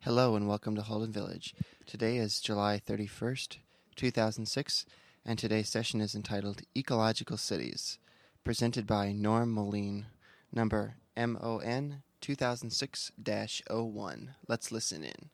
Hello and welcome to Holden Village. Today is July 31st, 2006, and today's session is entitled Ecological Cities, presented by Norm Moline, number MON 2006-01. Let's listen in.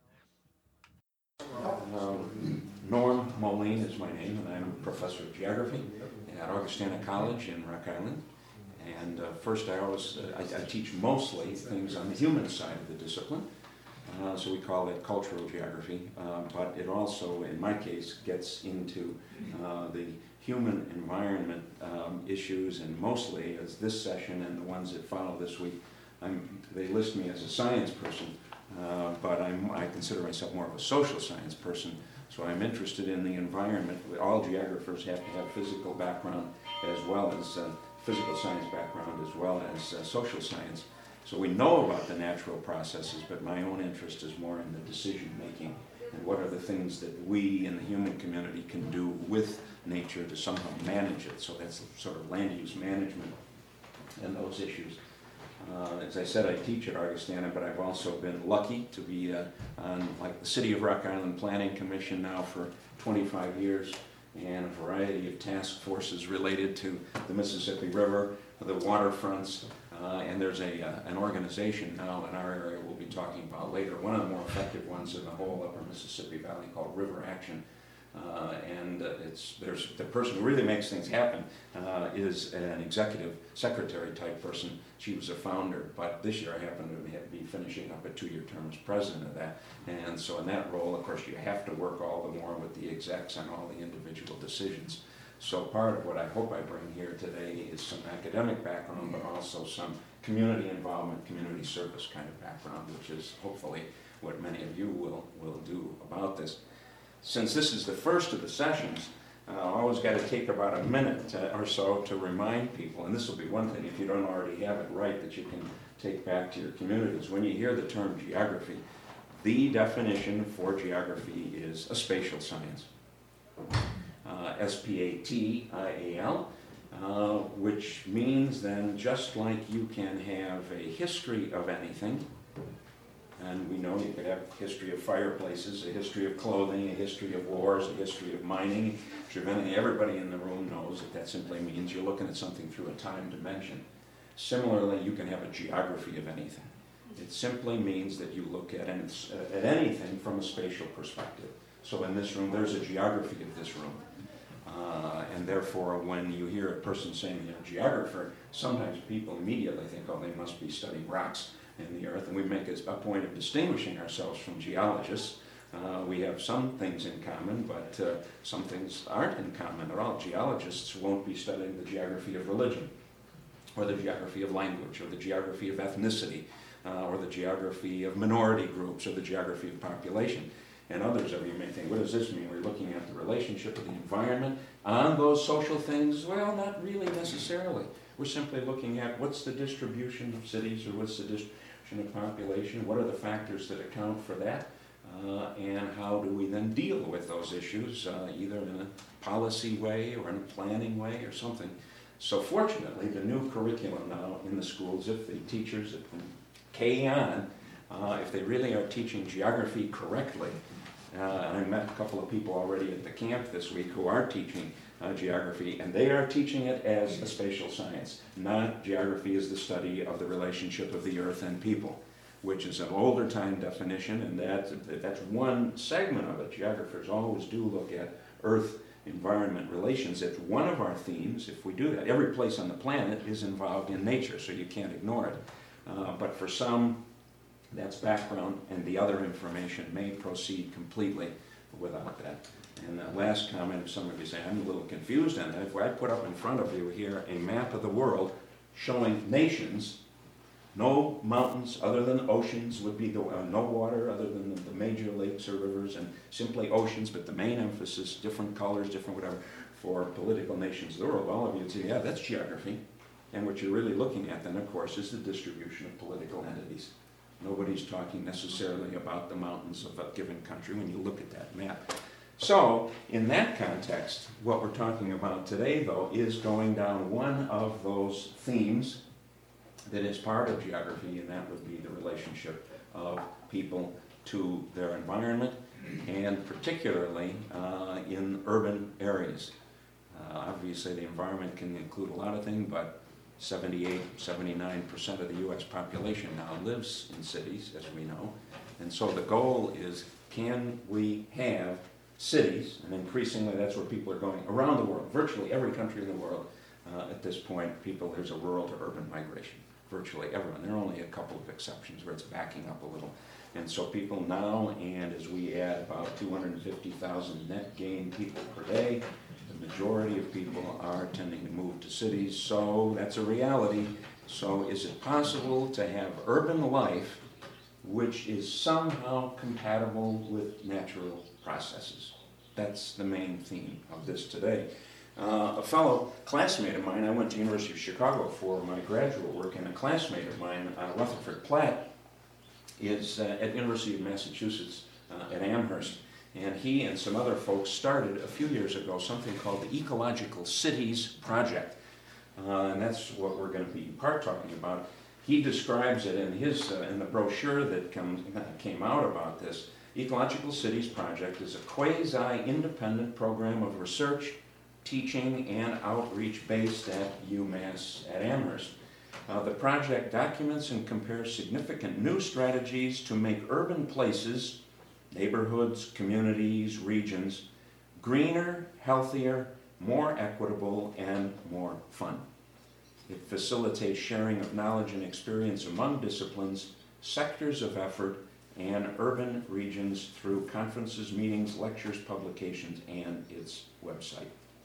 Norm Moline is my name, and I'm a professor of geography at Augustana College in Rock Island. And first, I teach mostly things on the human side of the discipline. So we call it cultural geography, but it also, in my case, gets into the human environment issues, and mostly, as this session and the ones that follow this week, they list me as a science person, but I consider myself more of a social science person, so I'm interested in the environment. All geographers have to have physical background as well as physical science background as well as social science. So we know about the natural processes, but my own interest is more in the decision making and what are the things that we in the human community can do with nature to somehow manage it. So that's sort of land use management and those issues. As I said, I teach at Augustana, but I've also been lucky to be on like the City of Rock Island Planning Commission now for 25 years, and a variety of task forces related to the Mississippi River, the waterfronts, and there's an organization now in our area we'll be talking about later, one of the more effective ones in the whole upper Mississippi Valley called River Action. There's the person who really makes things happen is an executive secretary type person. She was a founder, but this year I happen to be finishing up a 2-year term as president of that. And so in that role, of course, you have to work all the more with the execs on all the individual decisions. So part of what I hope I bring here today is some academic background, but also some community involvement, community service kind of background, which is hopefully what many of you will do about this. Since this is the first of the sessions, I always got to take about a minute or so to remind people, and this will be one thing if you don't already have it right that you can take back to your communities. When you hear the term geography, the definition for geography is a spatial science. S-P-A-T-I-A-L, which means then just like you can have a history of anything, and we know you could have a history of fireplaces, a history of clothing, a history of wars, a history of mining, everybody in the room knows that simply means you're looking at something through a time dimension. Similarly, you can have a geography of anything. It simply means that you look at anything from a spatial perspective. So in this room, there's a geography of this room. And therefore, when you hear a person saying they're a geographer, sometimes people immediately think, oh, they must be studying rocks in the earth, and we make it a point of distinguishing ourselves from geologists. We have some things in common, but some things aren't in common at all. Geologists won't be studying the geography of religion, or the geography of language, or the geography of ethnicity, or the geography of minority groups, or the geography of population. And others of you may think, what does this mean? We're looking at the relationship of the environment on those social things? Well, not really necessarily. We're simply looking at what's the distribution of cities, or what's the distribution of population, what are the factors that account for that, and how do we then deal with those issues, either in a policy way or in a planning way or something. So fortunately, the new curriculum now in the schools, if the teachers from K on, if they really are teaching geography correctly, I met a couple of people already at the camp this week who are teaching geography, and they are teaching it as a spatial science, not geography as the study of the relationship of the earth and people, which is an older time definition, and that's one segment of it. Geographers always do look at earth-environment relations. It's one of our themes. If we do that, every place on the planet is involved in nature, so you can't ignore it. But for some, that's background, and the other information may proceed completely without that. And the last comment, if some of you say, I'm a little confused on that, if I put up in front of you here a map of the world showing nations, no mountains other than oceans would be no water other than the major lakes or rivers, and simply oceans, but the main emphasis, different colors, different whatever, for political nations of the world, all of you would say, yeah, that's geography. And what you're really looking at then, of course, is the distribution of political entities. Nobody's talking necessarily about the mountains of a given country when you look at that map. So, in that context, what we're talking about today, though, is going down one of those themes that is part of geography, and that would be the relationship of people to their environment, and particularly in urban areas. Obviously, the environment can include a lot of things, but 78-79% of the U.S. population now lives in cities, as we know. And so the goal is, can we have cities, and increasingly that's where people are going around the world, virtually every country in the world at this point, there's a rural to urban migration, virtually everyone. There are only a couple of exceptions where it's backing up a little. And so people now, and as we add about 250,000 net gain people per day, the majority of people are tending to move to cities, so that's a reality. So is it possible to have urban life which is somehow compatible with natural processes? That's the main theme of this today. A fellow classmate of mine, I went to University of Chicago for my graduate work, and a classmate of mine, Rutherford Platt, is at University of Massachusetts at Amherst. And he and some other folks started a few years ago something called the Ecological Cities Project. And that's what we're going to be talking about. He describes it in in the brochure that came out about this. Ecological Cities Project is a quasi-independent program of research, teaching, and outreach based at UMass at Amherst. The project documents and compares significant new strategies to make urban places, neighborhoods, communities, regions, greener, healthier, more equitable, and more fun. It facilitates sharing of knowledge and experience among disciplines, sectors of effort, and urban regions through conferences, meetings, lectures, publications, and its website.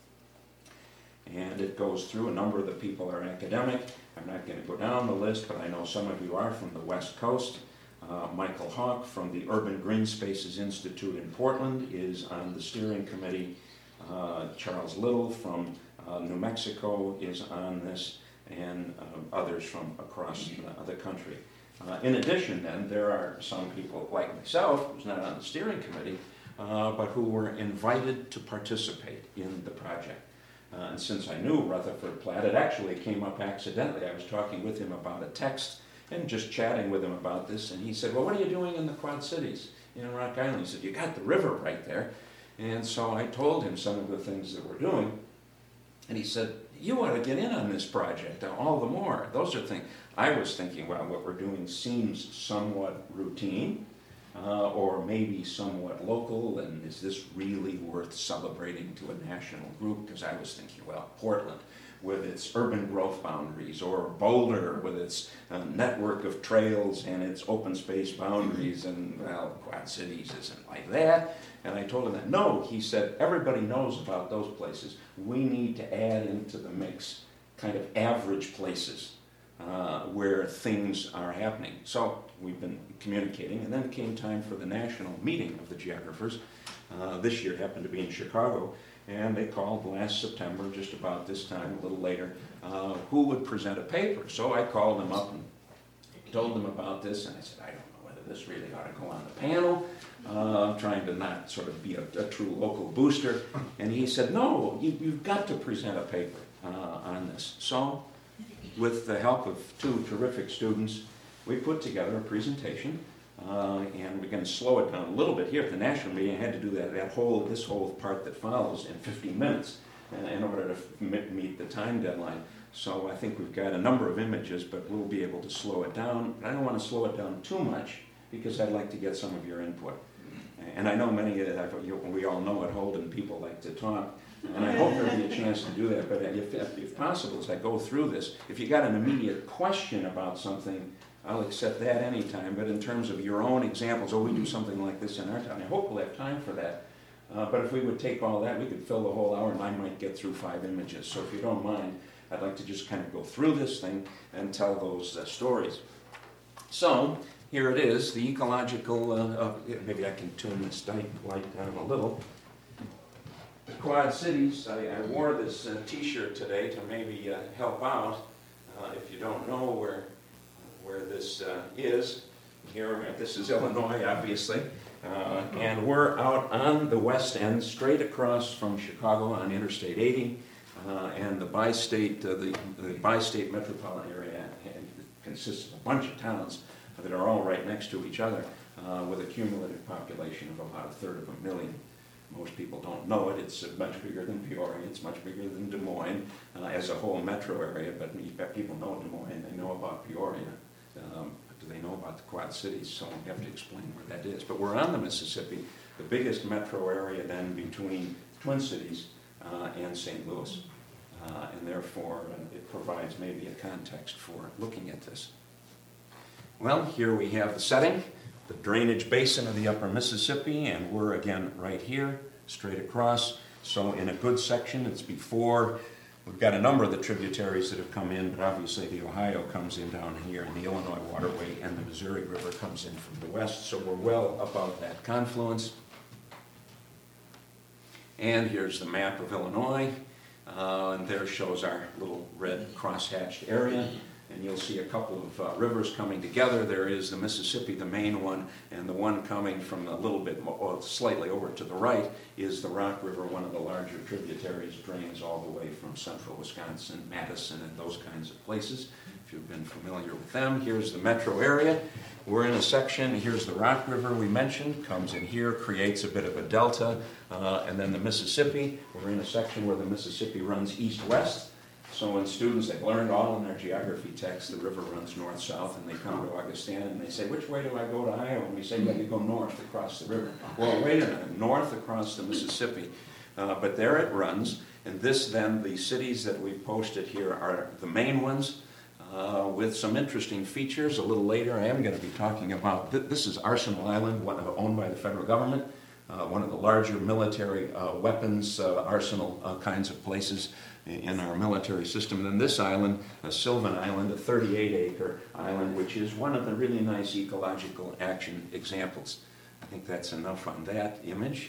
And it goes through, a number of the people are academic. I'm not going to go down the list, but I know some of you are from the West Coast. Michael Hawk from the Urban Green Spaces Institute in Portland is on the steering committee. Charles Little from New Mexico is on this, and others from across the country. In addition, then, there are some people like myself, who's not on the steering committee, but who were invited to participate in the project. And since I knew Rutherford Platt, it actually came up accidentally. I was talking with him about a text and just chatting with him about this, and he said, well, what are you doing in the Quad Cities in Rock Island? He said, you got the river right there. And so I told him some of the things that we're doing, and he said, you ought to get in on this project, all the more. Those are things. I was thinking, well, what we're doing seems somewhat routine, or maybe somewhat local, and is this really worth celebrating to a national group? Because I was thinking, well, Portland with its urban growth boundaries, or Boulder with its network of trails and its open space boundaries, and well, Quad Cities isn't like that. And I told him that, no, he said, everybody knows about those places. We need to add into the mix kind of average places where things are happening. So we've been communicating, and then it came time for the national meeting of the geographers. This year happened to be in Chicago, and they called last September, just about this time, a little later, who would present a paper. So I called them up and told them about this, and I said, I don't know whether this really ought to go on the panel. Trying to not sort of be a true local booster. And he said, no, you've got to present a paper on this. So, with the help of two terrific students, we put together a presentation, and we're going to slow it down a little bit here at the national meeting. I had to do this whole part that follows in 15 minutes in order to meet the time deadline. So I think we've got a number of images, but we'll be able to slow it down. But I don't want to slow it down too much, because I'd like to get some of your input. And I know many of you, we all know at Holden, people like to talk, and I hope there'll be a chance to do that. But if possible, as I go through this, if you got an immediate question about something, I'll accept that anytime. But in terms of your own examples, we do something like this in our town, I hope we'll have time for that. But if we would take all that, we could fill the whole hour, and I might get through 5 images. So if you don't mind, I'd like to just kind of go through this thing and tell those stories. So, here it is, the ecological, maybe I can tune this light down a little. The Quad Cities, I wore this t-shirt today to maybe help out. If you don't know where this is, here, this is Illinois, obviously. And we're out on the west end, straight across from Chicago on Interstate 80. And the bi-state metropolitan area consists of a bunch of towns. that are all right next to each other, with a cumulative population of about 1/3 of a million. Most people don't know it. It's much bigger than Peoria. It's much bigger than Des Moines as a whole metro area, but people know Des Moines. They know about Peoria. Do they know about the Quad Cities? So I have to explain where that is. But we're on the Mississippi, the biggest metro area then between Twin Cities and St. Louis. And therefore, it provides maybe a context for looking at this. Well, here we have the setting, the drainage basin of the upper Mississippi, and we're again right here, straight across. So in a good section, it's before, we've got a number of the tributaries that have come in, but obviously the Ohio comes in down here, and the Illinois waterway and the Missouri River comes in from the west, so we're well above that confluence. And here's the map of Illinois, and there shows our little red cross-hatched area. And you'll see a couple of rivers coming together. There is the Mississippi, the main one, and the one coming from a little bit more, slightly over to the right is the Rock River, one of the larger tributaries, drains all the way from central Wisconsin, Madison, and those kinds of places. If you've been familiar with them, here's the metro area. We're in a section, here's the Rock River we mentioned, comes in here, creates a bit of a delta, and then the Mississippi. We're in a section where the Mississippi runs east-west. So when students, they've learned all in their geography text, the river runs north-south, and they come to Augustana and they say, which way do I go to Iowa? And we say, well, you go north across the river. Well, wait a minute, north across the Mississippi. But there it runs, and this then, the cities that we've posted here are the main ones, with some interesting features. A little later, I am going to be talking about, this is Arsenal Island, owned by the federal government, one of the larger military weapons arsenal kinds of places in our military system. And then this island, Sylvan Island, a 38-acre island, which is one of the really nice ecological action examples. I think that's enough on that image.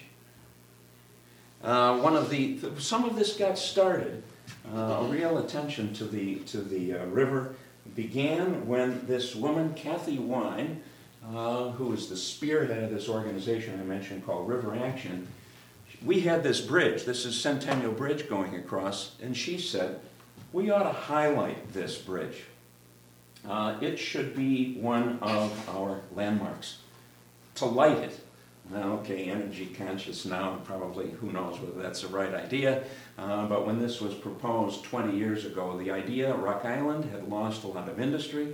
Some of this got started. A real attention to the river began when this woman, Kathy Wine, who is the spearhead of this organization I mentioned called River Action. We had this bridge, this is Centennial Bridge going across, and she said, we ought to highlight this bridge. It should be one of our landmarks. To light it. Now, okay, energy conscious now, probably who knows whether that's the right idea, but when this was proposed 20 years ago, the idea, Rock Island had lost a lot of industry.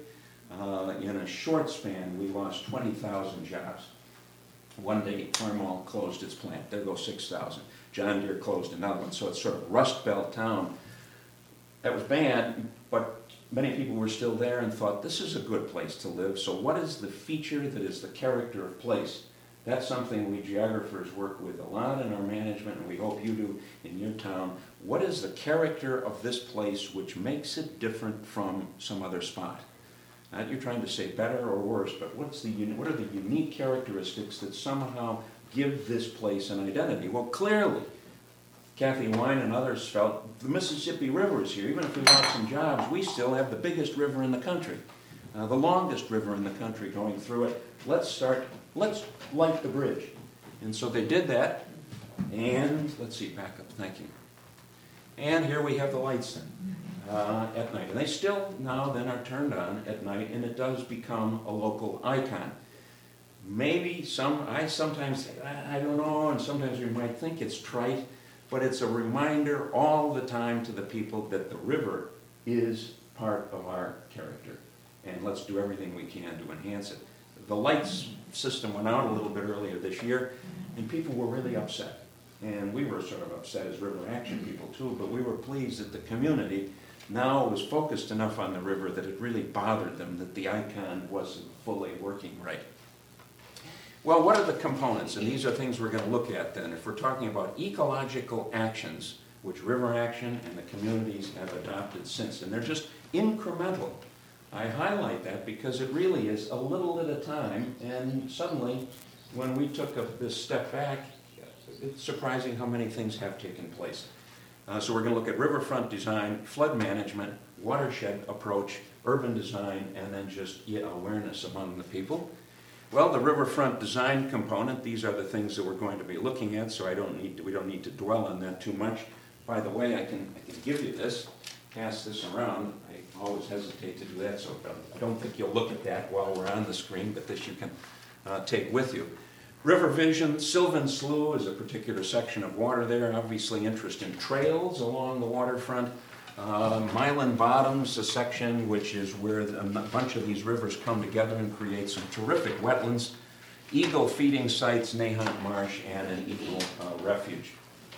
In a short span, we lost 20,000 jobs. One day, Farmall closed its plant. There go 6,000. John Deere closed another one. So it's sort of Rust Belt town. That was bad, but many people were still there and thought, this is a good place to live. So what is the feature that is the character of place? That's something we geographers work with a lot in our management, and we hope you do in your town. What is the character of this place which makes it different from some other spot? Not you're trying to say better or worse, but what are the unique characteristics that somehow give this place an identity? Well, clearly, Kathy Wine and others felt the Mississippi River is here. Even if we lost some jobs, we still have the biggest river in the country, the longest river in the country going through it. Let's light the bridge. And so they did that, and let's see, back up, thank you. And here we have the lights then. At night. And they still now then are turned on at night, and it does become a local icon. Maybe I sometimes, I don't know, and sometimes we might think it's trite, but it's a reminder all the time to the people that the river is part of our character. And let's do everything we can to enhance it. The lights system went out a little bit earlier this year, and people were really upset. And we were sort of upset as River Action people too, but we were pleased that the community now was focused enough on the river that it really bothered them that the icon wasn't fully working right. Well, what are the components? And these are things we're going to look at then. If we're talking about ecological actions, which River Action and the communities have adopted since, and they're just incremental. I highlight that because it really is a little at a time, and suddenly, when we took this step back, it's surprising how many things have taken place. So we're going to look at riverfront design, flood management, watershed approach, urban design, and then just awareness among the people. Well, the riverfront design component, these are the things that we're going to be looking at, so we don't need to dwell on that too much. By the way, I can give you this, pass this around. I always hesitate to do that, so I don't think you'll look at that while we're on the screen, but this you can take with you. River Vision, Sylvan Slough is a particular section of water there, obviously interest in trails along the waterfront. Mylan Bottoms, a section which is where a bunch of these rivers come together and create some terrific wetlands. Eagle feeding sites, Nahant Marsh, and an eagle refuge.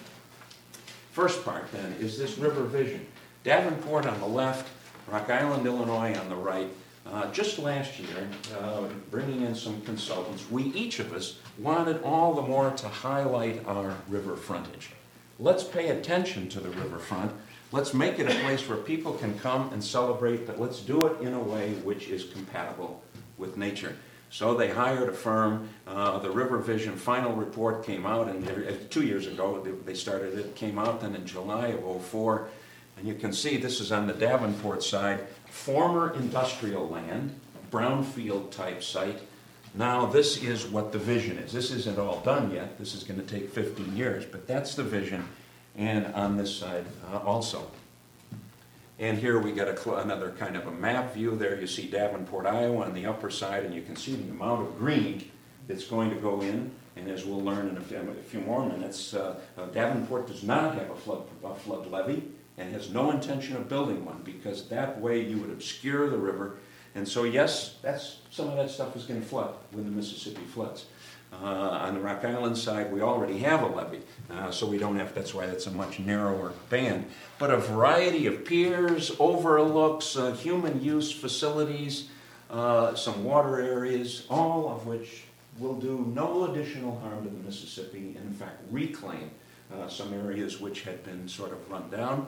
First part then is this River Vision. Davenport on the left, Rock Island, Illinois on the right. Just last year, bringing in some consultants, we each of us wanted all the more to highlight our river frontage. Let's pay attention to the riverfront. Let's make it a place where people can come and celebrate, but let's do it in a way which is compatible with nature. So they hired a firm. The River Vision final report came out, and 2 years ago they started it. Came out then in July of '04. And you can see this is on the Davenport side, former industrial land, brownfield type site. Now this is what the vision is. This isn't all done yet. This is going to take 15 years, but that's the vision. And on this side also. And here we get another kind of a map view there. You see Davenport, Iowa on the upper side, and you can see the amount of green that's going to go in. And as we'll learn in a few more minutes, Davenport does not have a flood levee and has no intention of building one, because that way you would obscure the river. And so yes, some of that stuff is going to flood when the Mississippi floods. On the Rock Island side, we already have a levee, so we don't have, that's why that's a much narrower band. But a variety of piers, overlooks, human use facilities, some water areas, all of which will do no additional harm to the Mississippi, and in fact reclaim some areas which had been sort of run down.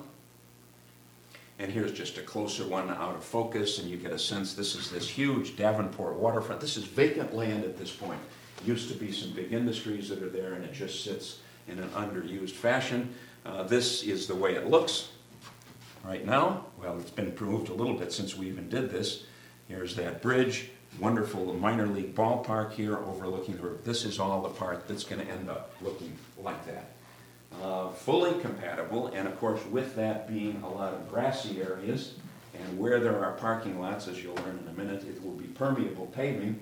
And here's just a closer one out of focus, and you get a sense this is this huge Davenport waterfront. This is vacant land at this point. Used to be some big industries that are there, and it just sits in an underused fashion. This is the way it looks right now. Well, it's been improved a little bit since we even did this. Here's that bridge, wonderful minor league ballpark here overlooking the river. This is all the part that's going to end up looking like that. Fully compatible, and of course with that being a lot of grassy areas, and where there are parking lots, as you'll learn in a minute, it will be permeable paving.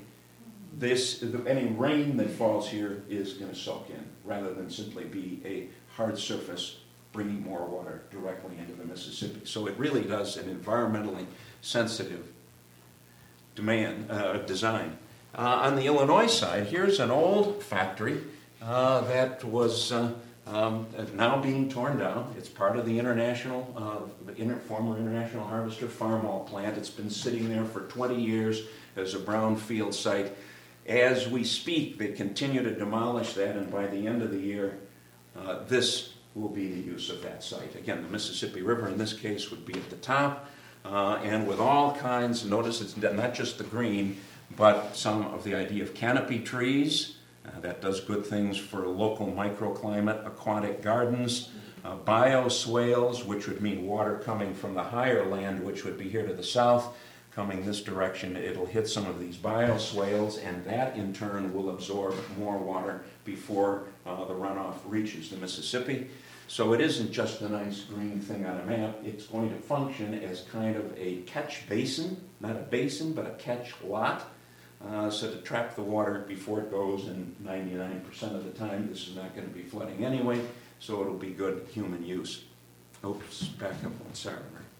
Any rain that falls here is going to soak in, rather than simply be a hard surface bringing more water directly into the Mississippi. So it really does an environmentally sensitive design. On the Illinois side, here's an old factory that was now being torn down. It's part of the former International Harvester Farmall plant. It's been sitting there for 20 years as a brownfield site. As we speak, they continue to demolish that, and by the end of the year, this will be the use of that site. Again, the Mississippi River in this case would be at the top, and with all kinds, notice it's not just the green, but some of the idea of canopy trees. That does good things for local microclimate, aquatic gardens, bioswales, which would mean water coming from the higher land, which would be here to the south, coming this direction. It'll hit some of these bioswales, and that in turn will absorb more water before the runoff reaches the Mississippi. So it isn't just a nice green thing on a map. It's going to function as kind of a catch basin, not a basin, but a catch lot. So to trap the water before it goes, and 99% of the time this is not going to be flooding anyway, so it'll be good human use. Oops, back up one, sorry.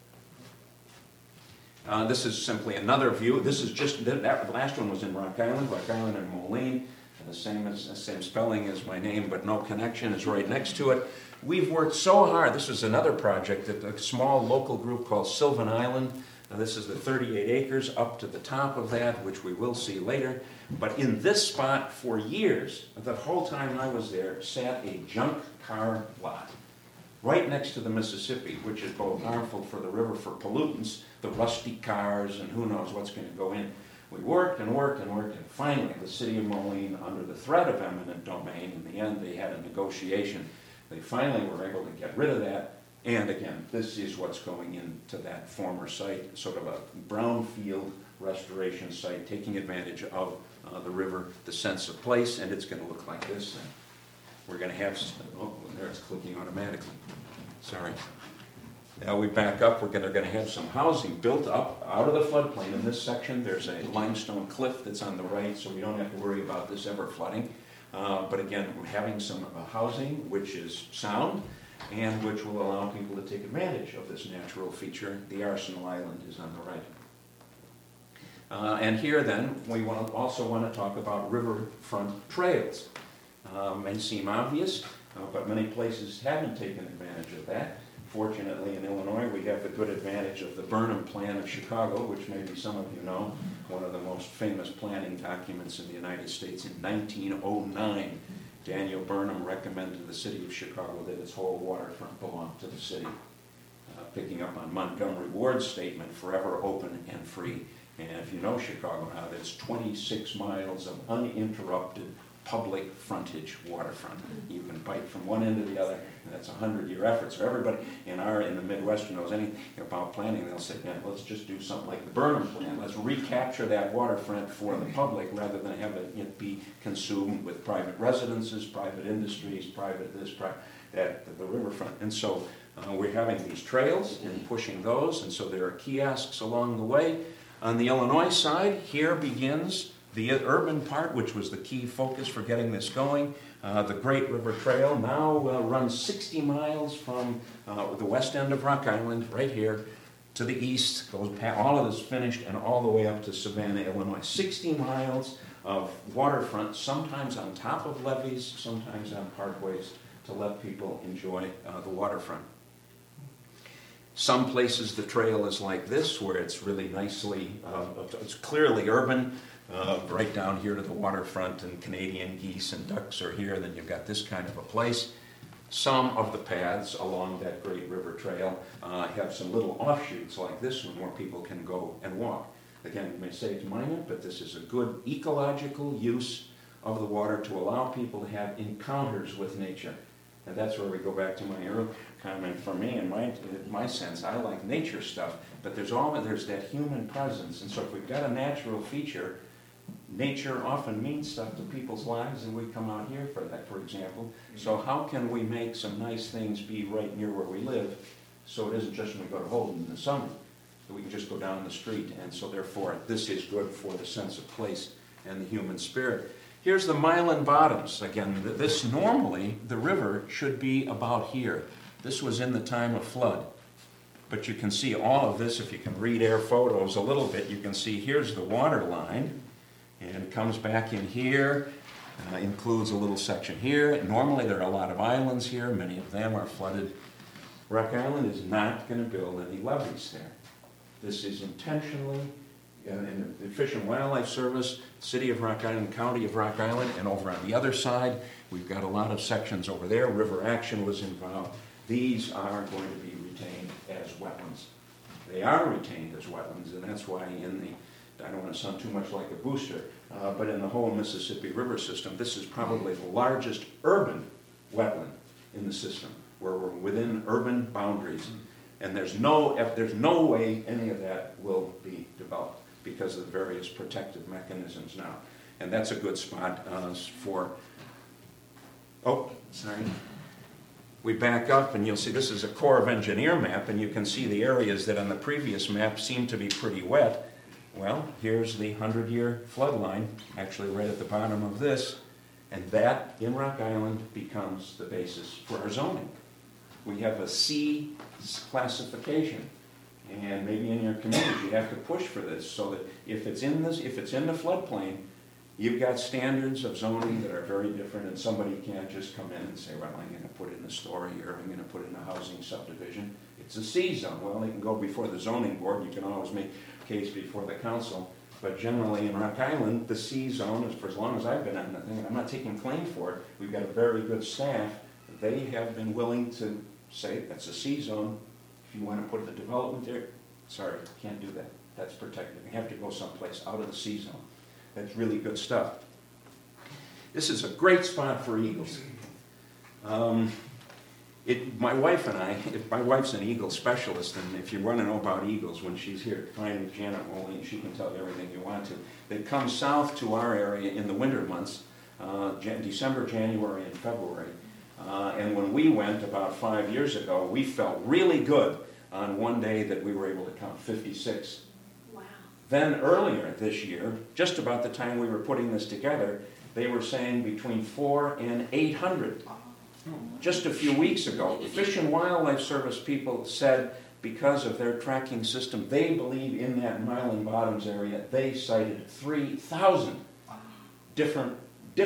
This is simply another view. This is just, that last one was in Rock Island and Moline. The same spelling as my name, but no connection, is right next to it. We've worked so hard. This was another project that a small local group called Sylvan Island. Now, this is the 38 acres up to the top of that, which we will see later. But in this spot for years, the whole time I was there, sat a junk car lot right next to the Mississippi, which is both harmful for the river for pollutants, the rusty cars, and who knows what's going to go in. We worked and worked and worked, and finally the city of Moline, under the threat of eminent domain, in the end they had a negotiation. They finally were able to get rid of that. And again, this is what's going into that former site, sort of a brownfield restoration site, taking advantage of the river, the sense of place, and it's going to look like this. And we're going to have, oh, there it's clicking automatically. Sorry. Now we back up, they're going to have some housing built up out of the floodplain. In this section, there's a limestone cliff that's on the right, so we don't have to worry about this ever flooding. But again, we're having some housing which is sound and which will allow people to take advantage of this natural feature. The Arsenal Island is on the right. And here then, we also want to talk about riverfront trails. May seem obvious, but many places haven't taken advantage of that. Fortunately, in Illinois, we have the good advantage of the Burnham Plan of Chicago, which maybe some of you know, one of the most famous planning documents in the United States. In 1909, Daniel Burnham recommended to the city of Chicago that its whole waterfront belong to the city, picking up on Montgomery Ward's statement, forever open and free. And if you know Chicago now, that's 26 miles of uninterrupted public frontage waterfront. You can bite from one end to the other, and that's a 100-year effort. So everybody in the Midwest who knows anything about planning, they'll say, yeah, let's just do something like the Burnham Plan. Let's recapture that waterfront for the public rather than have it be consumed with private residences, private industries, private this, private that, the riverfront. And so we're having these trails and pushing those, and so there are kiosks along the way. On the Illinois side, here begins the urban part, which was the key focus for getting this going. The Great River Trail now runs 60 miles from the west end of Rock Island, right here, to the east, goes past, all of this finished, and all the way up to Savannah, Illinois. 60 miles of waterfront, sometimes on top of levees, sometimes on parkways, to let people enjoy the waterfront. Some places the trail is like this, where it's really nicely, it's clearly urban, right down here to the waterfront, and Canadian geese and ducks are here, then you've got this kind of a place. Some of the paths along that Great River Trail have some little offshoots like this one where people can go and walk. Again, you may say it's minor, but this is a good ecological use of the water to allow people to have encounters with nature. And that's where we go back to my earlier comment. For me, in my sense, I like nature stuff, but there's that human presence. And so if we've got a natural feature, nature often means stuff to people's lives, and we come out here for that, for example. So how can we make some nice things be right near where we live, so it isn't just when we go to Holden in the summer, that we can just go down the street. And so therefore, this is good for the sense of place and the human spirit. Here's the Milan Bottoms. Again, this normally, the river should be about here. This was in the time of flood. But you can see all of this, if you can read air photos a little bit, you can see here's the water line, and it comes back in here, includes a little section here. Normally there are a lot of islands here, many of them are flooded. Rock Island is not going to build any levees there. This is intentionally, in the Fish and Wildlife Service, City of Rock Island, County of Rock Island, and over on the other side, we've got a lot of sections over there. River Action was involved. These are going to be retained as wetlands. They are retained as wetlands, and that's why I don't want to sound too much like a booster, but in the whole Mississippi River system, this is probably the largest urban wetland in the system, where we're within urban boundaries. And there's no way any of that will be developed because of the various protective mechanisms now. And that's a good spot for, we back up and you'll see this is a Corps of Engineer map, and you can see the areas that on the previous map seem to be pretty wet. Well, here's the 100-year flood line, actually right at the bottom of this, and that in Rock Island becomes the basis for our zoning. We have a C classification, and maybe in your community you have to push for this, so that if it's in the floodplain, you've got standards of zoning that are very different, and somebody can't just come in and say, well, I'm going to put it in a story, or I'm going to put it in a housing subdivision. It's a C zone. Well, they can go before the zoning board. You can always make a case before the council. But generally in Rock Island, the C zone is for as long as I've been on the thing, and I'm not taking claim for it. We've got a very good staff. They have been willing to say, that's a C zone. If you want to put the development there, sorry, can't do that. That's protected. You have to go someplace out of the C zone. That's really good stuff. This is a great spot for eagles. My wife's an eagle specialist, and if you want to know about eagles, when she's here, find Janet Moline, she can tell you everything you want to. They come south to our area in the winter months, December, January, and February. And when we went about 5 years ago, we felt really good on one day that we were able to count 56. Wow. Then earlier this year, just about the time we were putting this together, they were saying between 400 and 800. Just a few weeks ago, the Fish and Wildlife Service people said because of their tracking system, they believe in that Mylan Bottoms area, they sighted 3,000 different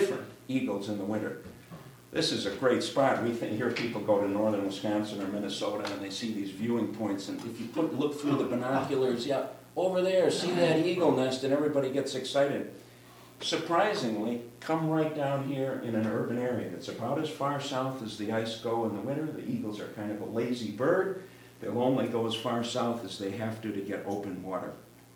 eagles in the winter. This is a great spot. We hear people go to northern Wisconsin or Minnesota and they see these viewing points, and if you look through the binoculars, yeah, over there, see that eagle nest, and everybody gets excited. Surprisingly, come right down here in an urban area. It's about as far south as the ice go in the winter. The eagles are kind of a lazy bird. They'll only go as far south as they have to get open water.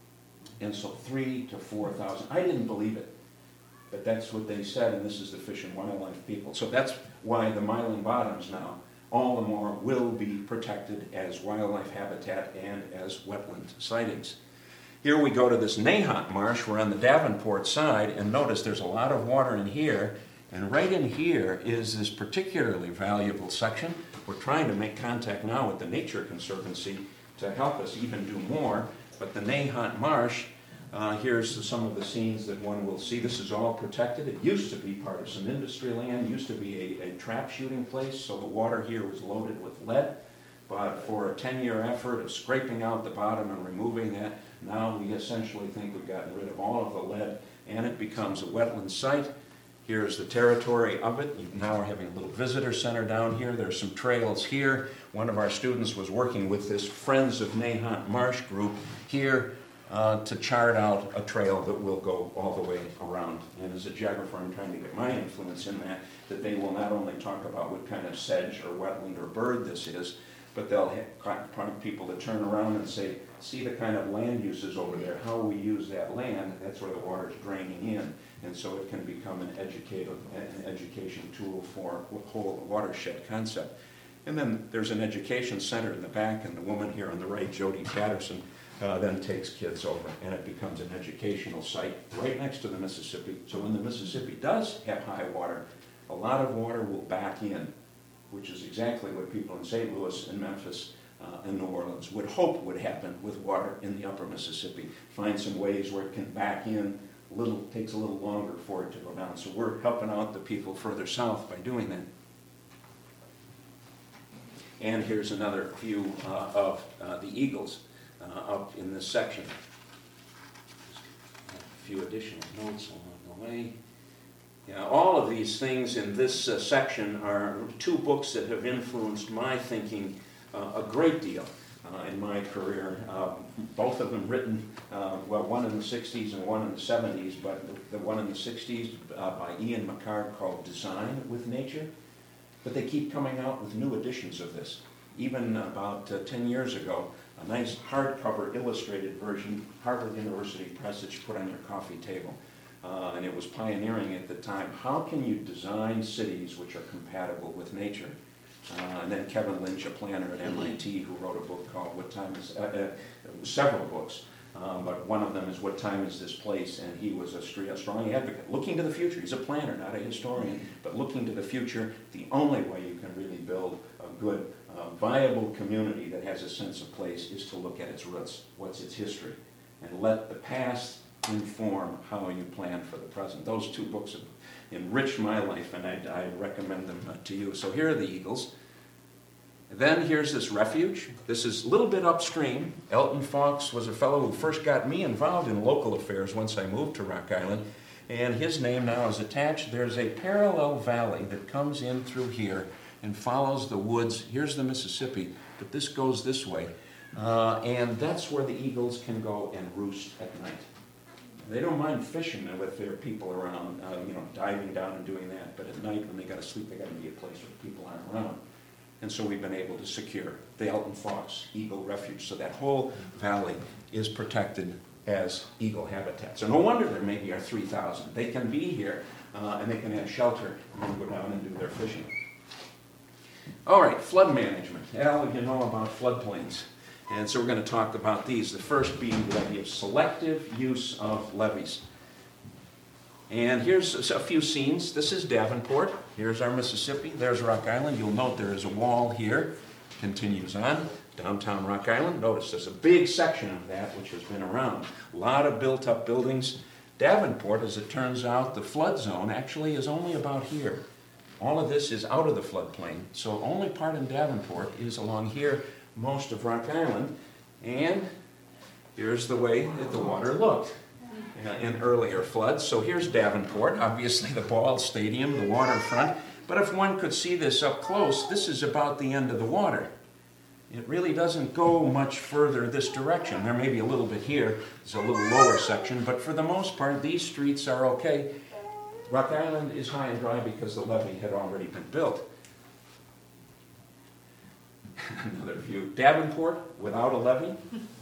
And so 3,000 to 4,000. I didn't believe it, but that's what they said, and this is the Fish and Wildlife people. So that's why the Mylan Bottoms now, all the more, will be protected as wildlife habitat and as wetland sightings. Here we go to this Nahant Marsh. We're on the Davenport side, and notice there's a lot of water in here, and right in here is this particularly valuable section. We're trying to make contact now with the Nature Conservancy to help us even do more, but the Nahant Marsh, here's some of the scenes that one will see. This is all protected. It used to be part of some industry land, used to be a trap shooting place, so the water here was loaded with lead. But for a 10-year effort of scraping out the bottom and removing that, now we essentially think we've gotten rid of all of the lead, and it becomes a wetland site. Here's the territory of it. Now we're having a little visitor center down here. There's some trails here. One of our students was working with this Friends of Nahant Marsh group here to chart out a trail that will go all the way around. And as a geographer, I'm trying to get my influence in that they will not only talk about what kind of sedge or wetland or bird this is, but they'll prompt people to turn around and say, see the kind of land uses over there, how we use that land, that's where the water is draining in. And so it can become an education tool for the whole watershed concept. And then there's an education center in the back, and the woman here on the right, Jody Patterson, then takes kids over, and it becomes an educational site right next to the Mississippi. So when the Mississippi does have high water, a lot of water will back in, which is exactly what people in St. Louis and Memphis and New Orleans would hope would happen with water in the upper Mississippi. Find some ways where it can back in, takes a little longer for it to go down. So we're helping out the people further south by doing that. And here's another view of the eagles up in this section. A few additional notes along the way. Yeah, all of these things in this section are two books that have influenced my thinking a great deal in my career. Both of them written, one in the 60s and one in the 70s, but the one in the 60s by Ian McCarg called Design with Nature. But they keep coming out with new editions of this. Even about 10 years ago, a nice hardcover illustrated version, Harvard University Press, that you put on your coffee table. And it was pioneering at the time. How can you design cities which are compatible with nature? And then Kevin Lynch, a planner at MIT, who wrote a book called What Time Is... several books, but one of them is What Time Is This Place? And he was a strong advocate, looking to the future. He's a planner, not a historian, but looking to the future. The only way you can really build a good, viable community that has a sense of place is to look at its roots, what's its history, and let the past inform how you plan for the present. Those two books have enriched my life, and I recommend them to you. So here are the eagles. Then here's this refuge. This is a little bit upstream. Elton Fawkes was a fellow who first got me involved in local affairs once I moved to Rock Island, and his name now is attached. There's a parallel valley that comes in through here and follows the woods. Here's the Mississippi, but this goes this way. And that's where the eagles can go and roost at night. They don't mind fishing with their people around, diving down and doing that. But at night, when they got to sleep, they got to be a place where people aren't around. And so we've been able to secure the Elton Fawkes Eagle Refuge. So that whole valley is protected as eagle habitat. So no wonder there maybe are 3,000. They can be here, and they can have shelter and then go down and do their fishing. All right, flood management. Al, you know about floodplains. And so we're going to talk about these. The first being the idea of selective use of levees. And here's a few scenes. This is Davenport. Here's our Mississippi. There's Rock Island. You'll note there is a wall here. Continues on. Downtown Rock Island, notice there's a big section of that which has been around. A lot of built-up buildings. Davenport, as it turns out, the flood zone actually is only about here. All of this is out of the floodplain, so only part in Davenport is along here, most of Rock Island, and here's the way that the water looked in earlier floods. So here's Davenport, obviously the Ball Stadium, the waterfront, but if one could see this up close, this is about the end of the water. It really doesn't go much further this direction. There may be a little bit here, it's a little lower section, but for the most part, these streets are okay. Rock Island is high and dry because the levee had already been built. Another view. Davenport, without a levee,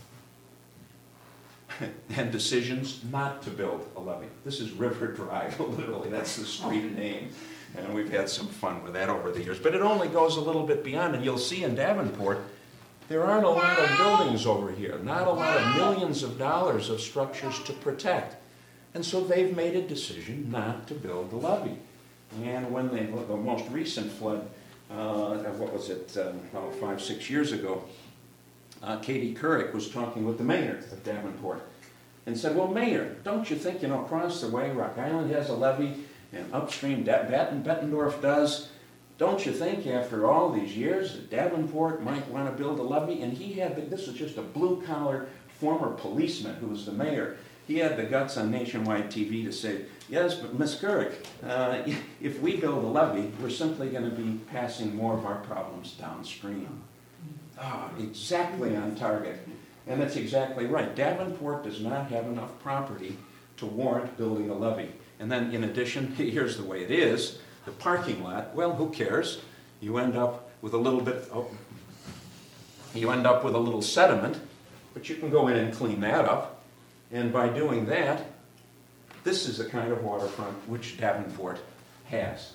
and decisions not to build a levee. This is River Drive, literally, that's the street name. And we've had some fun with that over the years. But it only goes a little bit beyond, and you'll see in Davenport, there aren't a lot of buildings over here, not a lot of millions of dollars of structures to protect. And so they've made a decision not to build the levee. And when the most recent flood, what was it, 5, 6 years ago, Katie Couric was talking with the mayor of Davenport and said, well, Mayor, don't you think, across the way, Rock Island has a levee and upstream Bettendorf does? Don't you think after all these years that Davenport might want to build a levee? And this was just a blue-collar former policeman who was the mayor. He had the guts on nationwide TV to say, yes, but Ms. Couric, if we build a levee, we're simply going to be passing more of our problems downstream. Exactly on target. And that's exactly right. Davenport does not have enough property to warrant building a levee. And then in addition, here's the way it is. The parking lot, well, who cares? You end up with a little sediment, but you can go in and clean that up. And by doing that, this is the kind of waterfront which Davenport has.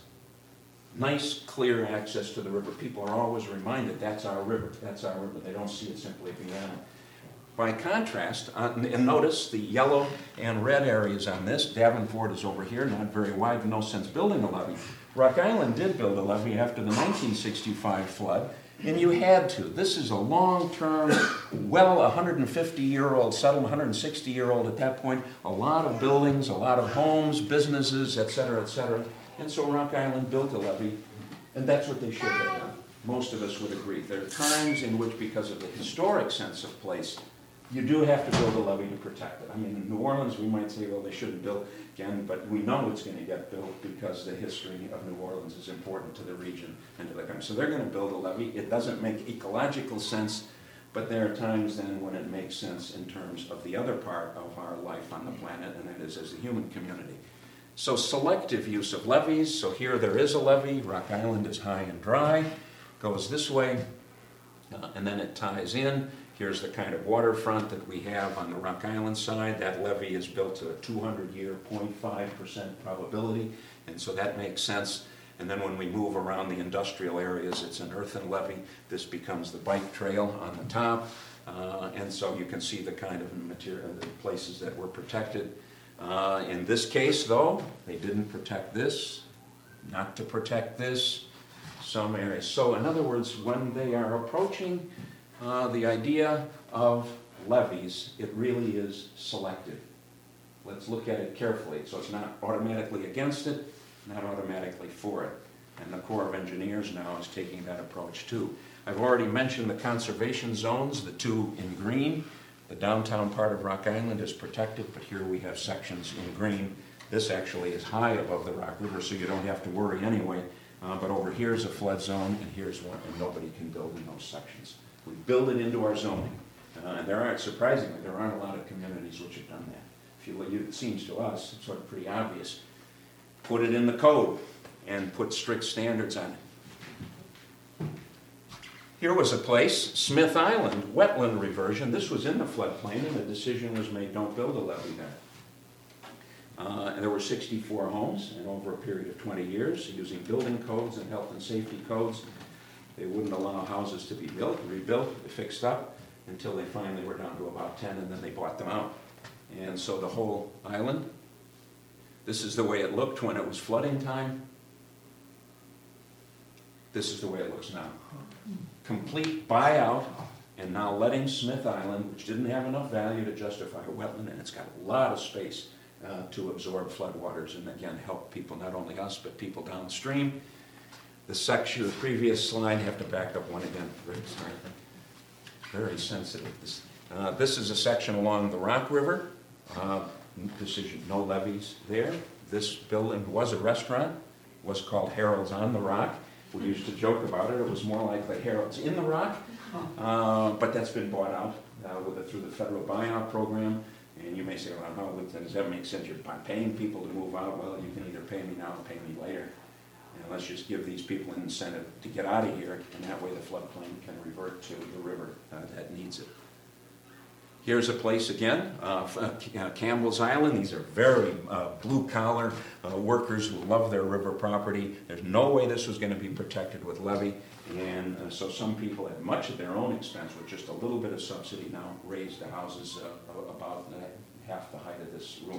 Nice, clear access to the river. People are always reminded that's our river. That's our river. They don't see it simply beyond. By contrast, and notice the yellow and red areas on this. Davenport is over here, not very wide, no sense building a levee. Rock Island did build a levee after the 1965 flood, and you had to. This is a long-term, 150-year-old settlement, 160-year-old at that point. A lot of buildings, a lot of homes, businesses, et cetera, et cetera. And so Rock Island built a levee, and that's what they should have done. Most of us would agree. There are times in which, because of the historic sense of place, you do have to build a levee to protect it. I mean, in New Orleans, we might say, well, they shouldn't build again, but we know it's going to get built because the history of New Orleans is important to the region and to the country. So they're going to build a levee. It doesn't make ecological sense, but there are times then when it makes sense in terms of the other part of our life on the planet, and that is as a human community. So selective use of levees. So here there is a levee. Rock Island is high and dry. Goes this way, and then it ties in. Here's the kind of waterfront that we have on the Rock Island side. That levee is built to a 200-year, 0.5% probability, and so that makes sense. And then when we move around the industrial areas, it's an earthen levee. This becomes the bike trail on the top, and so you can see the kind of material, the places that were protected. In this case, though, they didn't protect this, not to protect this, some areas. So in other words, when they are approaching the idea of levees, it really is selective. Let's look at it carefully. So it's not automatically against it, not automatically for it. And the Corps of Engineers now is taking that approach too. I've already mentioned the conservation zones, the two in green. The downtown part of Rock Island is protected, but here we have sections in green. This actually is high above the Rock River, so you don't have to worry anyway. But over here is a flood zone, and here's one, and nobody can build in those sections. We build it into our zoning. And surprisingly, there aren't a lot of communities which have done that. If you look, it seems to us, it's sort of pretty obvious. Put it in the code and put strict standards on it. Here was a place, Smith Island, wetland reversion. This was in the floodplain, and the decision was made, don't build a levee there. And there were 64 homes, and over a period of 20 years, using building codes and health and safety codes, they wouldn't allow houses to be rebuilt, fixed up, until they finally were down to about 10, and then they bought them out. And so the whole island, this is the way it looked when it was flooding time. This is the way it looks now. Complete buyout and now letting Smith Island, which didn't have enough value to justify a wetland, and it's got a lot of space to absorb floodwaters and again help people, not only us, but people downstream. The section, the previous slide, have to back up one again. Very sensitive. This is a section along the Rock River. This is no levees there. This building was a restaurant, was called Harold's on the Rock. We used to joke about it. It was more like the Harold's in the Rock, but that's been bought out through the federal buyout program. And you may say, well, how does that make sense? You're paying people to move out. Well, you can either pay me now or pay me later. And let's just give these people an incentive to get out of here, and that way the floodplain can revert to the river that needs it. Here's a place again, Campbell's Island. These are very blue-collar workers who love their river property. There's no way this was going to be protected with levee, and so some people at much of their own expense, with just a little bit of subsidy now, raised the houses about half the height of this room.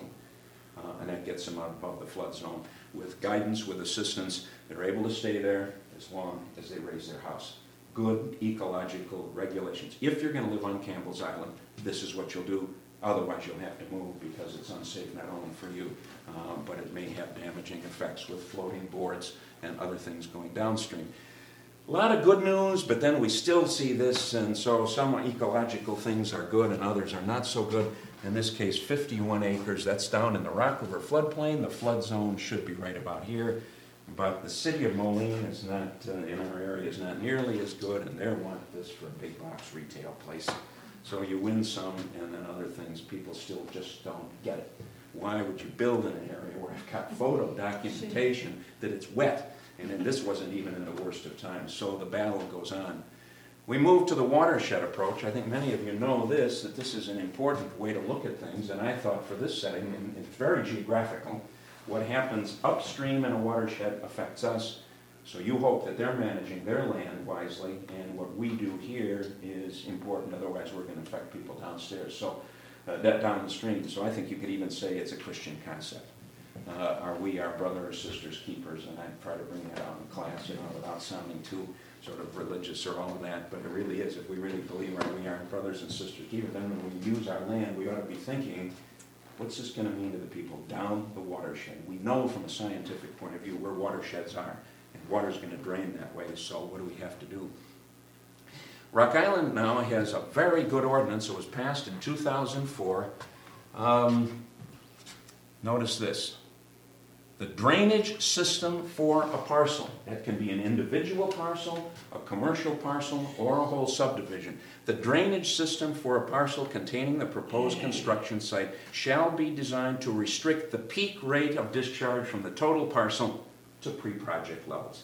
And that gets them out above the flood zone. With guidance, with assistance, they're able to stay there as long as they raise their house. Good ecological regulations. If you're going to live on Campbell's Island, this is what you'll do. Otherwise, you'll have to move because it's unsafe not only for you, but it may have damaging effects with floating boards and other things going downstream. A lot of good news, but then we still see this, and so some ecological things are good and others are not so good. In this case, 51 acres. That's down in the Rock River floodplain. The flood zone should be right about here. But the city of Moline is not, in our area, is not nearly as good, and they want this for a big box retail place. So you win some, and then other things, people still just don't get it. Why would you build in an area where I've got photo documentation that it's wet, and then this wasn't even in the worst of times? So the battle goes on. We move to the watershed approach. I think many of you know this, that this is an important way to look at things, and I thought for this setting, and it's very geographical, what happens upstream in a watershed affects us. So you hope that they're managing their land wisely, and what we do here is important, otherwise we're going to affect people downstairs. So that down the stream. So I think you could even say it's a Christian concept. Are we our brother or sister's keepers? And I try to bring that out in class, without sounding too sort of religious or all of that, but it really is. If we really believe we are brothers and sisters keepers, then when we use our land, we ought to be thinking, what's this going to mean to the people down the watershed? We know from a scientific point of view where watersheds are, and water's going to drain that way, so what do we have to do? Rock Island now has a very good ordinance. It was passed in 2004. Notice this. The drainage system for a parcel. That can be an individual parcel, a commercial parcel, or a whole subdivision. The drainage system for a parcel containing the proposed construction site shall be designed to restrict the peak rate of discharge from the total parcel to pre-project levels.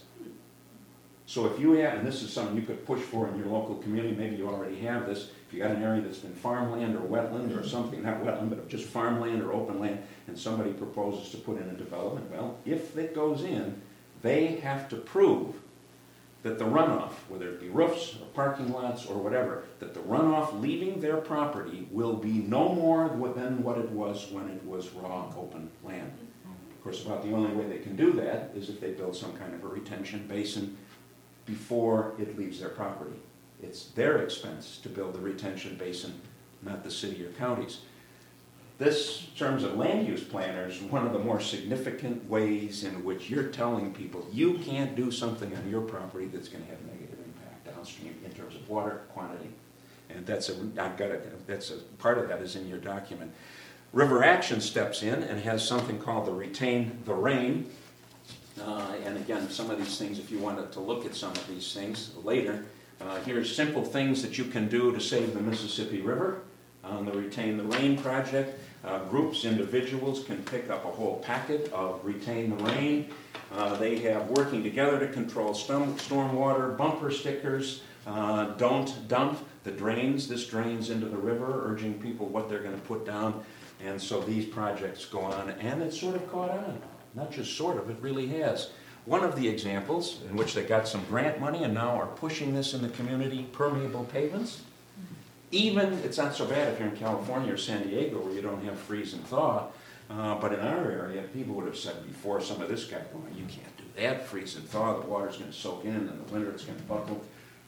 So if you have, and this is something you could push for in your local community, maybe you already have this, if you got an area that's been farmland or wetland or something, not wetland, but just farmland or open land, and somebody proposes to put in a development, well, if it goes in, they have to prove that the runoff, whether it be roofs or parking lots or whatever, that the runoff leaving their property will be no more than what it was when it was raw, open land. Of course, about the only way they can do that is if they build some kind of a retention basin before it leaves their property. It's their expense to build the retention basin, not the city or county's. This, in terms of land use planners, one of the more significant ways in which you're telling people you can't do something on your property that's going to have negative impact downstream in terms of water quantity. And that's a part of that is in your document. River Action steps in and has something called the Retain the Rain. And again, some of these things, if you wanted to look at some of these things later, here's simple things that you can do to save the Mississippi River. On the Retain the Rain project, groups, individuals can pick up a whole packet of Retain the Rain. They have working together to control stormwater, bumper stickers, don't dump the drains. This drains into the river, urging people what they're going to put down. And so these projects go on, and it's sort of caught on. Not just sort of, it really has. One of the examples in which they got some grant money and now are pushing this in the community, permeable pavements. Even, it's not so bad if you're in California or San Diego where you don't have freeze and thaw, but in our area, people would have said before some of this got going, you can't do that, freeze and thaw, the water's going to soak in, and in the winter it's going to buckle.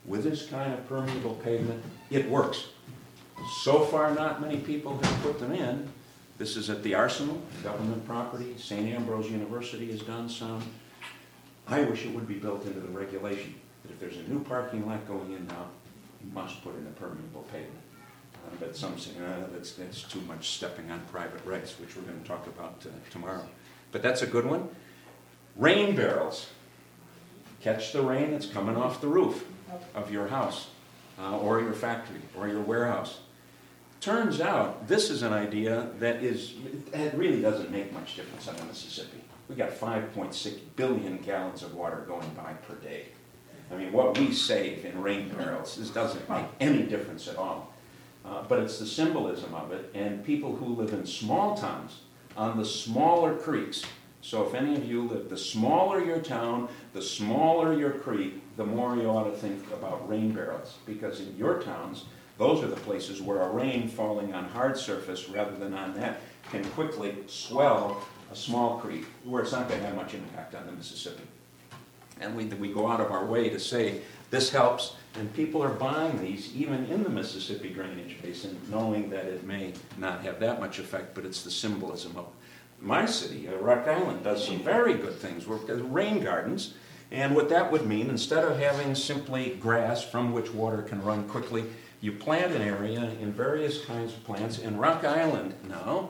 with this kind of permeable pavement, it works. So far, not many people have put them in. This is at the Arsenal, government property. St. Ambrose University has done some. I wish it would be built into the regulation that if there's a new parking lot going in now, you must put in a permeable pavement. But some say, that's too much stepping on private rights, which we're going to talk about tomorrow. But that's a good one. Rain barrels. Catch the rain that's coming off the roof of your house, or your factory, or your warehouse. Turns out, this is an idea that it really doesn't make much difference on the Mississippi. We got 5.6 billion gallons of water going by per day. I mean, what we save in rain barrels, this doesn't make any difference at all. But it's the symbolism of it, and people who live in small towns, on the smaller creeks. So if any of you live, the smaller your town, the smaller your creek, the more you ought to think about rain barrels. Because in your towns, those are the places where a rain falling on hard surface rather than on that can quickly swell a small creek where it's not going to have much impact on the Mississippi. And we go out of our way to say this helps, and people are buying these even in the Mississippi drainage basin, knowing that it may not have that much effect, but it's the symbolism of my city. Rock Island does some very good things. We've got rain gardens, and what that would mean, instead of having simply grass from which water can run quickly, you plant an area in various kinds of plants. In Rock Island now,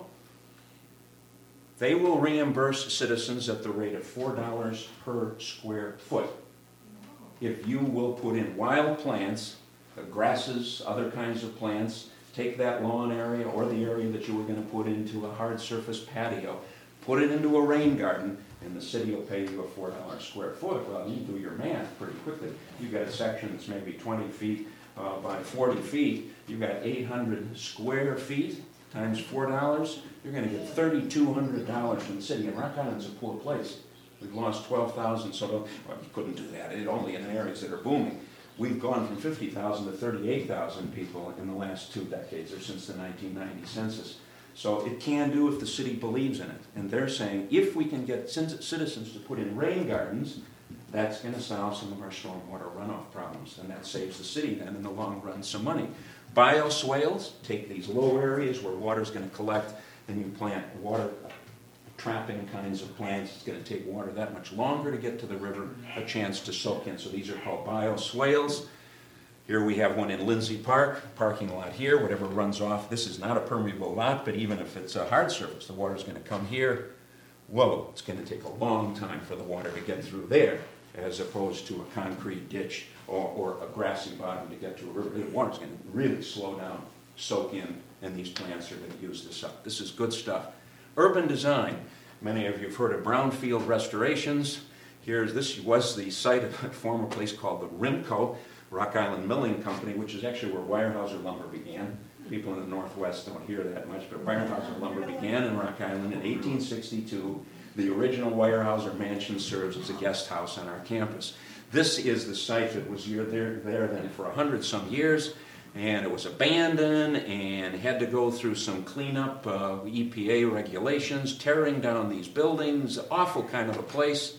they will reimburse citizens at the rate of $4 per square foot if you will put in wild plants, grasses, other kinds of plants, take that lawn area or the area that you were going to put into a hard surface patio, put it into a rain garden, and the city will pay you a $4 square foot. Well, you do your math pretty quickly. You've got a section that's maybe 20 feet by 40 feet. You've got 800 square feet times $4. You're going to get $3,200 from the city. And Rock Island's a poor place. We've lost 12,000, so well, you couldn't do that. It only in areas that are booming. We've gone from 50,000 to 38,000 people in the last 2 decades, or since the 1990 census. So it can do if the city believes in it. And they're saying if we can get citizens to put in rain gardens, that's going to solve some of our stormwater runoff problems. And that saves the city then in the long run some money. Bioswales, take these low areas where water's going to collect, and you plant water trapping kinds of plants. It's going to take water that much longer to get to the river, a chance to soak in. So these are called bioswales. Here we have one in Lindsay Park, parking lot here, whatever runs off. This is not a permeable lot, but even if it's a hard surface, the water's going to come here. Whoa, it's going to take a long time for the water to get through there, as opposed to a concrete ditch or a grassy bottom to get to a river. The water's going to really slow down, soak in, and these plants are going to use this up. This is good stuff. Urban design. Many of you have heard of brownfield restorations. This was the site of a former place called the RIMCO, Rock Island Milling Company, which is actually where Weyerhaeuser lumber began. People in the Northwest don't hear that much, but Weyerhaeuser lumber began in Rock Island in 1862. The original Weyerhaeuser mansion serves as a guest house on our campus. This is the site that was there then for 100-some years. And it was abandoned and had to go through some cleanup, EPA regulations, tearing down these buildings, awful kind of a place.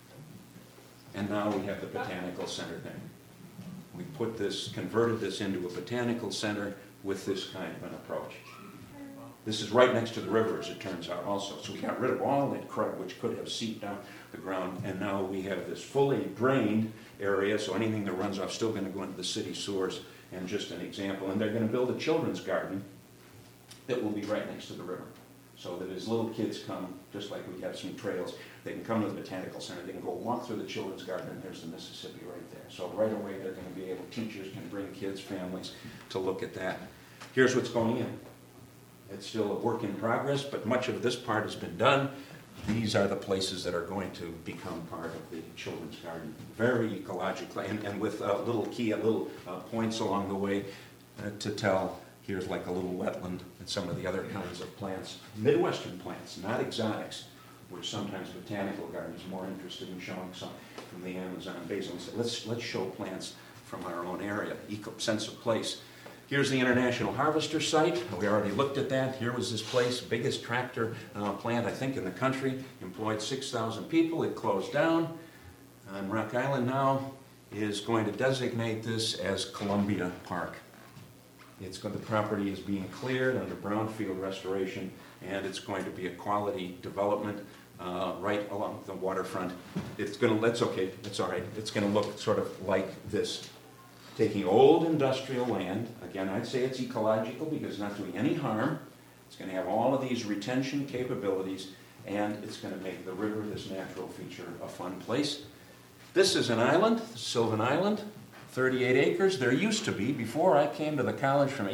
And now we have the Botanical Center there. We converted this into a botanical center with this kind of an approach. This is right next to the river, as it turns out, also. So we got rid of all that crud which could have seeped down the ground, and now we have this fully drained area, so anything that runs off is still going to go into the city sewers. And just an example, and they're going to build a children's garden that will be right next to the river. So that as little kids come, just like we have some trails, they can come to the Botanical Center, they can go walk through the children's garden, and there's the Mississippi right there. So right away they're going to be able, teachers can bring kids, families, to look at that. Here's what's going in. It's still a work in progress, but much of this part has been done. These are the places that are going to become part of the children's garden. Very ecologically, and with little points along the way to tell, here's like a little wetland and some of the other kinds of plants. Midwestern plants, not exotics, which sometimes botanical gardens are more interested in showing some from the Amazon basin. So let's show plants from our own area, sense of place. Here's the International Harvester site. We already looked at that. Here was this place, biggest tractor plant, I think, in the country. Employed 6,000 people. It closed down. On Rock Island now, is going to designate this as Columbia Park. The property is being cleared under brownfield restoration, and it's going to be a quality development right along the waterfront. That's okay, it's all right. It's going to look sort of like this. Taking old industrial land, again, I'd say it's ecological because it's not doing any harm. It's going to have all of these retention capabilities, and it's going to make the river, this natural feature, a fun place. This is an island, Sylvan Island, 38 acres. There used to be, before I came to the college from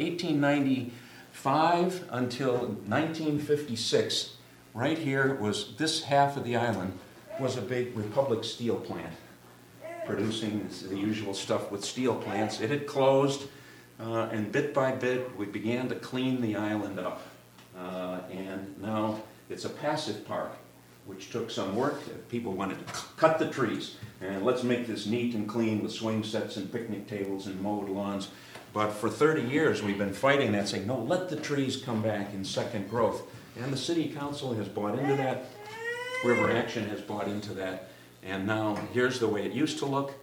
1895 until 1956, right here was this half of the island was a big Republic steel plant, producing the usual stuff with steel plants. It had closed, and bit by bit we began to clean the island up. And now it's a passive park, which took some work. People wanted to cut the trees, and let's make this neat and clean with swing sets and picnic tables and mowed lawns. But for 30 years we've been fighting that, saying, no, let the trees come back in second growth. And the city council has bought into that. River Action has bought into that. And now here's the way it used to look.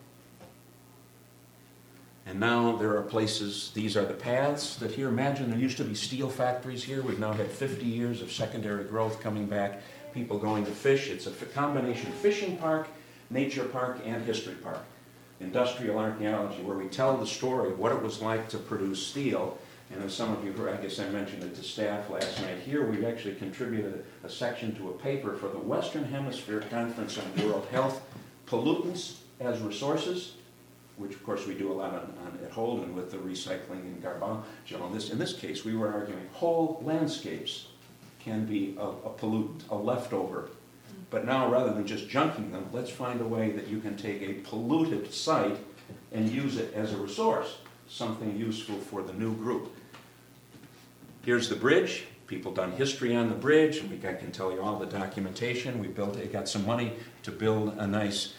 And now there are places, these are the paths that here, imagine there used to be steel factories here. We've now had 50 years of secondary growth coming back, people going to fish. It's a combination fishing park, nature park, and history park. Industrial archaeology, where we tell the story of what it was like to produce steel. And as some of you heard, I guess I mentioned it to staff last night, here we've actually contributed a section to a paper for the Western Hemisphere Conference on World Health, Pollutants as Resources, which of course we do a lot on at Holden with the recycling and garbage. In this case, we were arguing whole landscapes can be a pollutant, a leftover. But now, rather than just junking them, let's find a way that you can take a polluted site and use it as a resource, something useful for the new group. Here's the bridge. People done history on the bridge. I can tell you all the documentation. We got some money to build a nice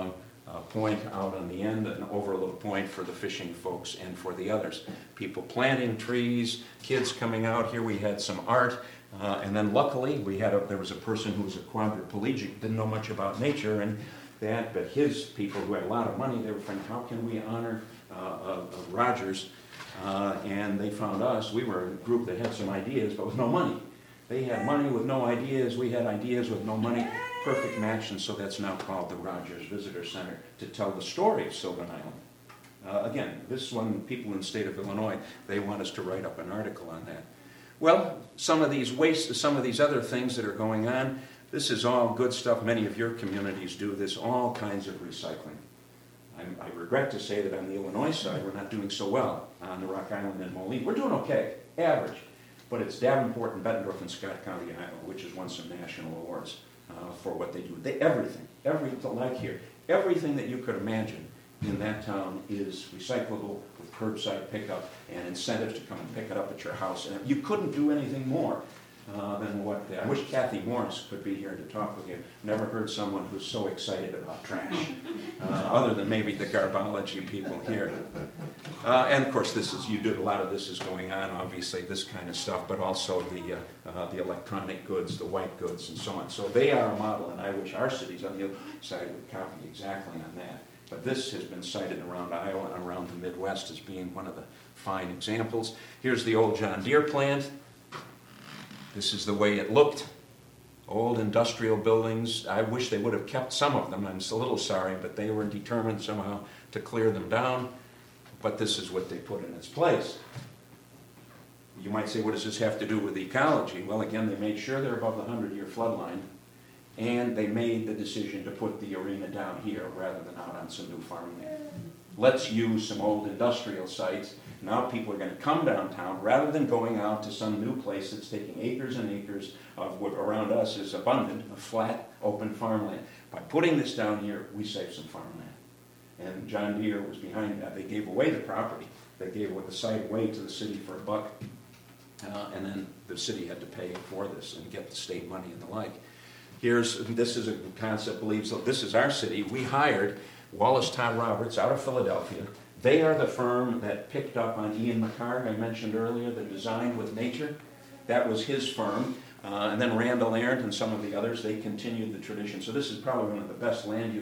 point out on the end, an overlook point for the fishing folks and for the others. People planting trees, kids coming out here. We had some art. And then luckily, there was a person who was a quadriplegic, didn't know much about nature, and but his people who had a lot of money, they were thinking, how can we honor Rogers? And they found us. We were a group that had some ideas, but with no money. They had money with no ideas. We had ideas with no money. Perfect match, and so that's now called the Rogers Visitor Center to tell the story of Sylvan Island. Again, this one, people in the state of Illinois, they want us to write up an article on that. Well, some of these other things that are going on, this is all good stuff. Many of your communities do this, all kinds of recycling. I regret to say that on the Illinois side, we're not doing so well on the Rock Island and Moline. We're doing okay, average. But it's Davenport and Bettendorf and Scott County, Iowa, which has won some national awards for what they do. Everything like here, everything that you could imagine in that town is recyclable with curbside pickup and incentives to come and pick it up at your house. And you couldn't do anything more than what I wish Kathy Morris could be here to talk with you. Never heard someone who's so excited about trash, other than maybe the garbology people here. And of course, a lot of this is going on, obviously, this kind of stuff, but also the electronic goods, the white goods, and so on. So they are a model, and I wish our cities on the other side would copy exactly on that. But this has been cited around Iowa and around the Midwest as being one of the fine examples. Here's the old John Deere plant. This is the way it looked. Old industrial buildings. I wish they would have kept some of them. I'm a little sorry, but they were determined somehow to clear them down. But this is what they put in its place. You might say, what does this have to do with ecology? Well, again, they made sure they're above the 100-year flood line. And they made the decision to put the arena down here rather than out on some new farmland. Let's use some old industrial sites. Now people are going to come downtown rather than going out to some new place that's taking acres and acres of what around us is abundant, of flat, open farmland. By putting this down here, we save some farmland. And John Deere was behind that. They gave away the property. They gave the site away to the city for $1. And then the city had to pay for this and get the state money and the like. This is a concept, this is our city. We hired Wallace Todd Roberts out of Philadelphia. They are the firm that picked up on Ian McCart, I mentioned earlier, the Design with Nature. That was his firm. And then Randall Arendt and some of the others, they continued the tradition. So this is probably one of the best land use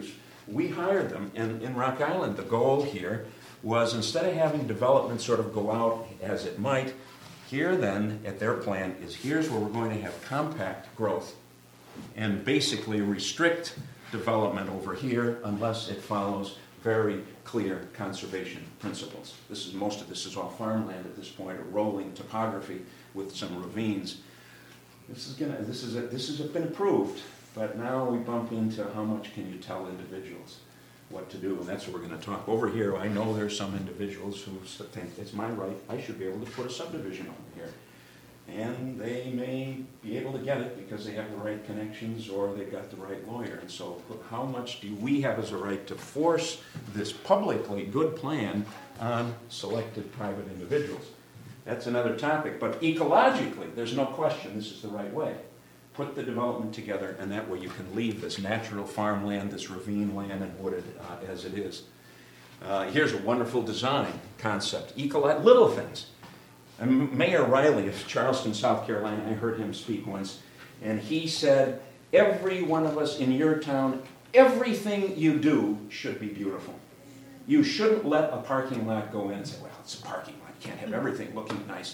we hired them. And in Rock Island, the goal here was, instead of having development sort of go out as it might, here then, at their plan, is here's where we're going to have compact growth and basically restrict development over here unless it follows very clear conservation principles. Most of this is all farmland at this point, a rolling topography with some ravines. This has been approved, but now we bump into how much can you tell individuals what to do, and that's what we're going to talk. Over here, I know there's some individuals who think it's my right, I should be able to put a subdivision over here. And they may be able to get it because they have the right connections or they've got the right lawyer. And so how much do we have as a right to force this publicly good plan on selected private individuals? That's another topic. But ecologically, there's no question this is the right way. Put the development together, and that way you can leave this natural farmland, this ravine land and wooded as it is. Here's a wonderful design concept. Little things. And Mayor Riley of Charleston, South Carolina, I heard him speak once, and he said, every one of us in your town, everything you do should be beautiful. You shouldn't let a parking lot go in and say, well, it's a parking lot, you can't have everything looking nice.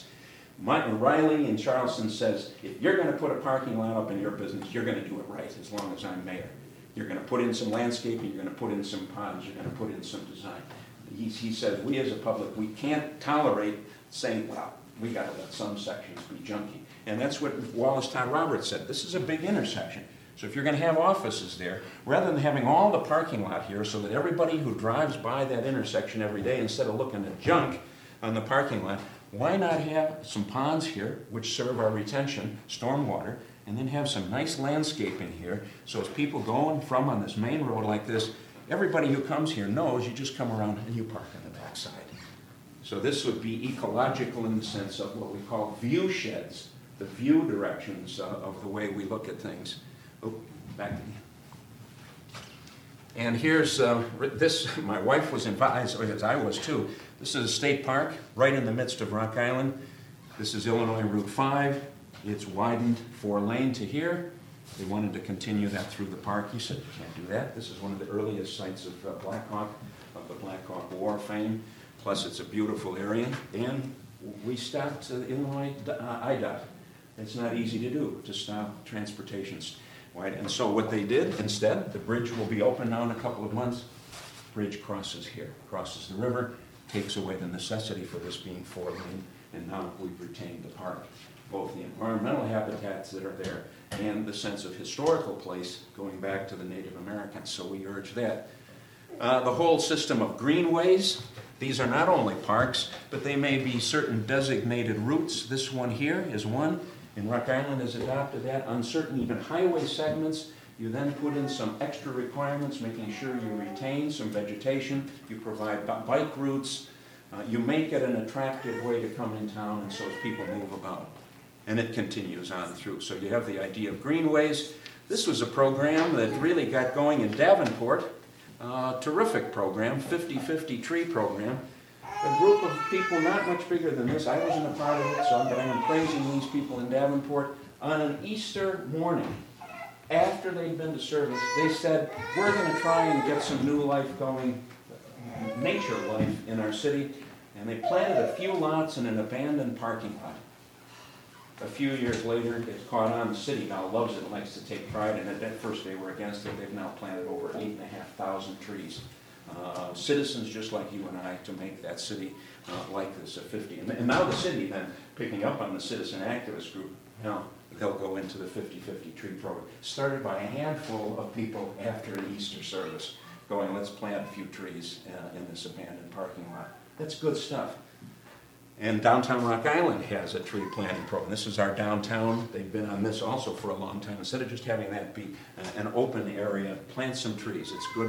Riley in Charleston says, if you're going to put a parking lot up in your business, you're going to do it right as long as I'm mayor. You're going to put in some landscaping, you're going to put in some ponds, you're going to put in some design. He says, we as a public, we can't tolerate saying, well, we got to let some sections be junky. And that's what Wallace Todd Roberts said. This is a big intersection. So if you're going to have offices there, rather than having all the parking lot here so that everybody who drives by that intersection every day, instead of looking at junk on the parking lot, why not have some ponds here, which serve our retention, stormwater, and then have some nice landscaping here, so as people going from on this main road like this, everybody who comes here knows you just come around and you park on the backside. So this would be ecological in the sense of what we call view sheds, the view directions of the way we look at things. Oh, back to me. And here's this, my wife was invited, as I was too. This is a state park right in the midst of Rock Island. This is Illinois Route 5. It's widened 4-lane to here. They wanted to continue that through the park. He said, you can't do that. This is one of the earliest sites of Black Hawk, of the Black Hawk War fame. Plus, it's a beautiful area, and we stopped Illinois IDOT. It's not easy to do, to stop transportation. And so what they did instead, the bridge will be open now in a couple of months. Bridge crosses here, crosses the river, takes away the necessity for this being 4-lane, and now we've retained the park, both the environmental habitats that are there and the sense of historical place going back to the Native Americans. So we urge that. The whole system of greenways. These are not only parks, but they may be certain designated routes. This one here is one, and Rock Island has adopted that. On certain even highway segments, you then put in some extra requirements, making sure you retain some vegetation, you provide bike routes, you make it an attractive way to come in town, and so as people move about. And it continues on through. So you have the idea of greenways. This was a program that really got going in Davenport. Terrific program, 50-50 tree program. A group of people not much bigger than this. I wasn't a part of it, but I'm praising these people in Davenport. On an Easter morning, after they'd been to service, they said, we're going to try and get some new life going, nature life in our city. And they planted a few lots in an abandoned parking lot. A few years later, it caught on. The city now loves it and likes to take pride in it. At first they were against it. They've now planted over 8,500 trees. Citizens just like you and I to make that city like this, a 50. And now the city then, picking up on the citizen activist group, now they'll go into the 50-50 tree program. Started by a handful of people after an Easter service, going, let's plant a few trees in this abandoned parking lot. That's good stuff. And downtown Rock Island has a tree planting program. This is our downtown. They've been on this also for a long time. Instead of just having that be an open area, plant some trees. It's good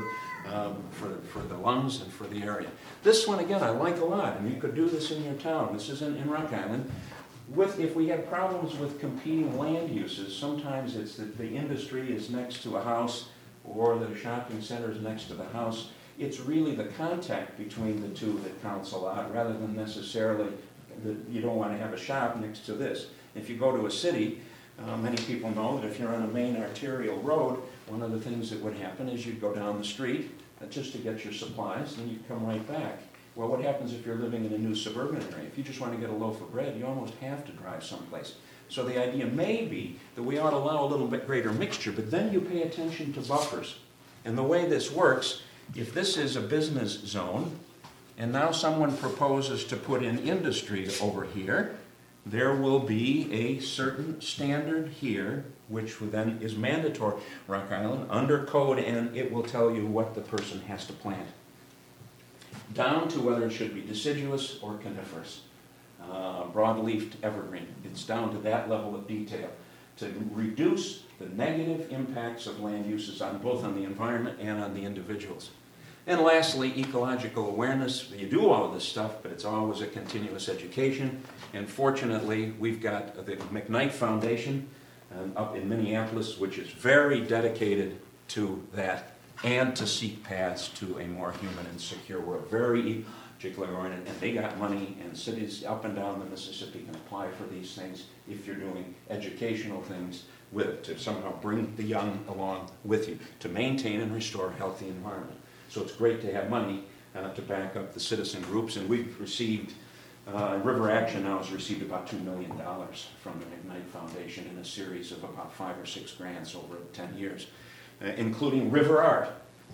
for the lungs and for the area. This one, again, I like a lot, and you could do this in your town. This is in Rock Island. If we have problems with competing land uses, sometimes it's that the industry is next to a house or the shopping center is next to the house. It's really the contact between the two that counts a lot, rather than necessarily that you don't want to have a shop next to this. If you go to a city, many people know that if you're on a main arterial road, one of the things that would happen is you'd go down the street just to get your supplies, and you'd come right back. Well, what happens if you're living in a new suburban area? If you just want to get a loaf of bread, you almost have to drive someplace. So the idea may be that we ought to allow a little bit greater mixture, but then you pay attention to buffers. And the way this works, if this is a business zone, and now someone proposes to put in industry over here, there will be a certain standard here, which then is mandatory, Rock Island, under code, and it will tell you what the person has to plant. Down to whether it should be deciduous or coniferous, broadleafed evergreen. It's down to that level of detail to reduce the negative impacts of land uses on both on the environment and on the individuals. And lastly, ecological awareness. You do all of this stuff, but it's always a continuous education. And fortunately, we've got the McKnight Foundation up in Minneapolis, which is very dedicated to that and to seek paths to a more human and secure world. Very ecologically oriented, and they got money, and cities up and down the Mississippi can apply for these things if you're doing educational things with it, to somehow bring the young along with you, to maintain and restore a healthy environment. So it's great to have money to back up the citizen groups, and we've received, River Action now has received about $2 million from the McKnight Foundation in a series of about 5 or 6 grants over 10 years, including River Art.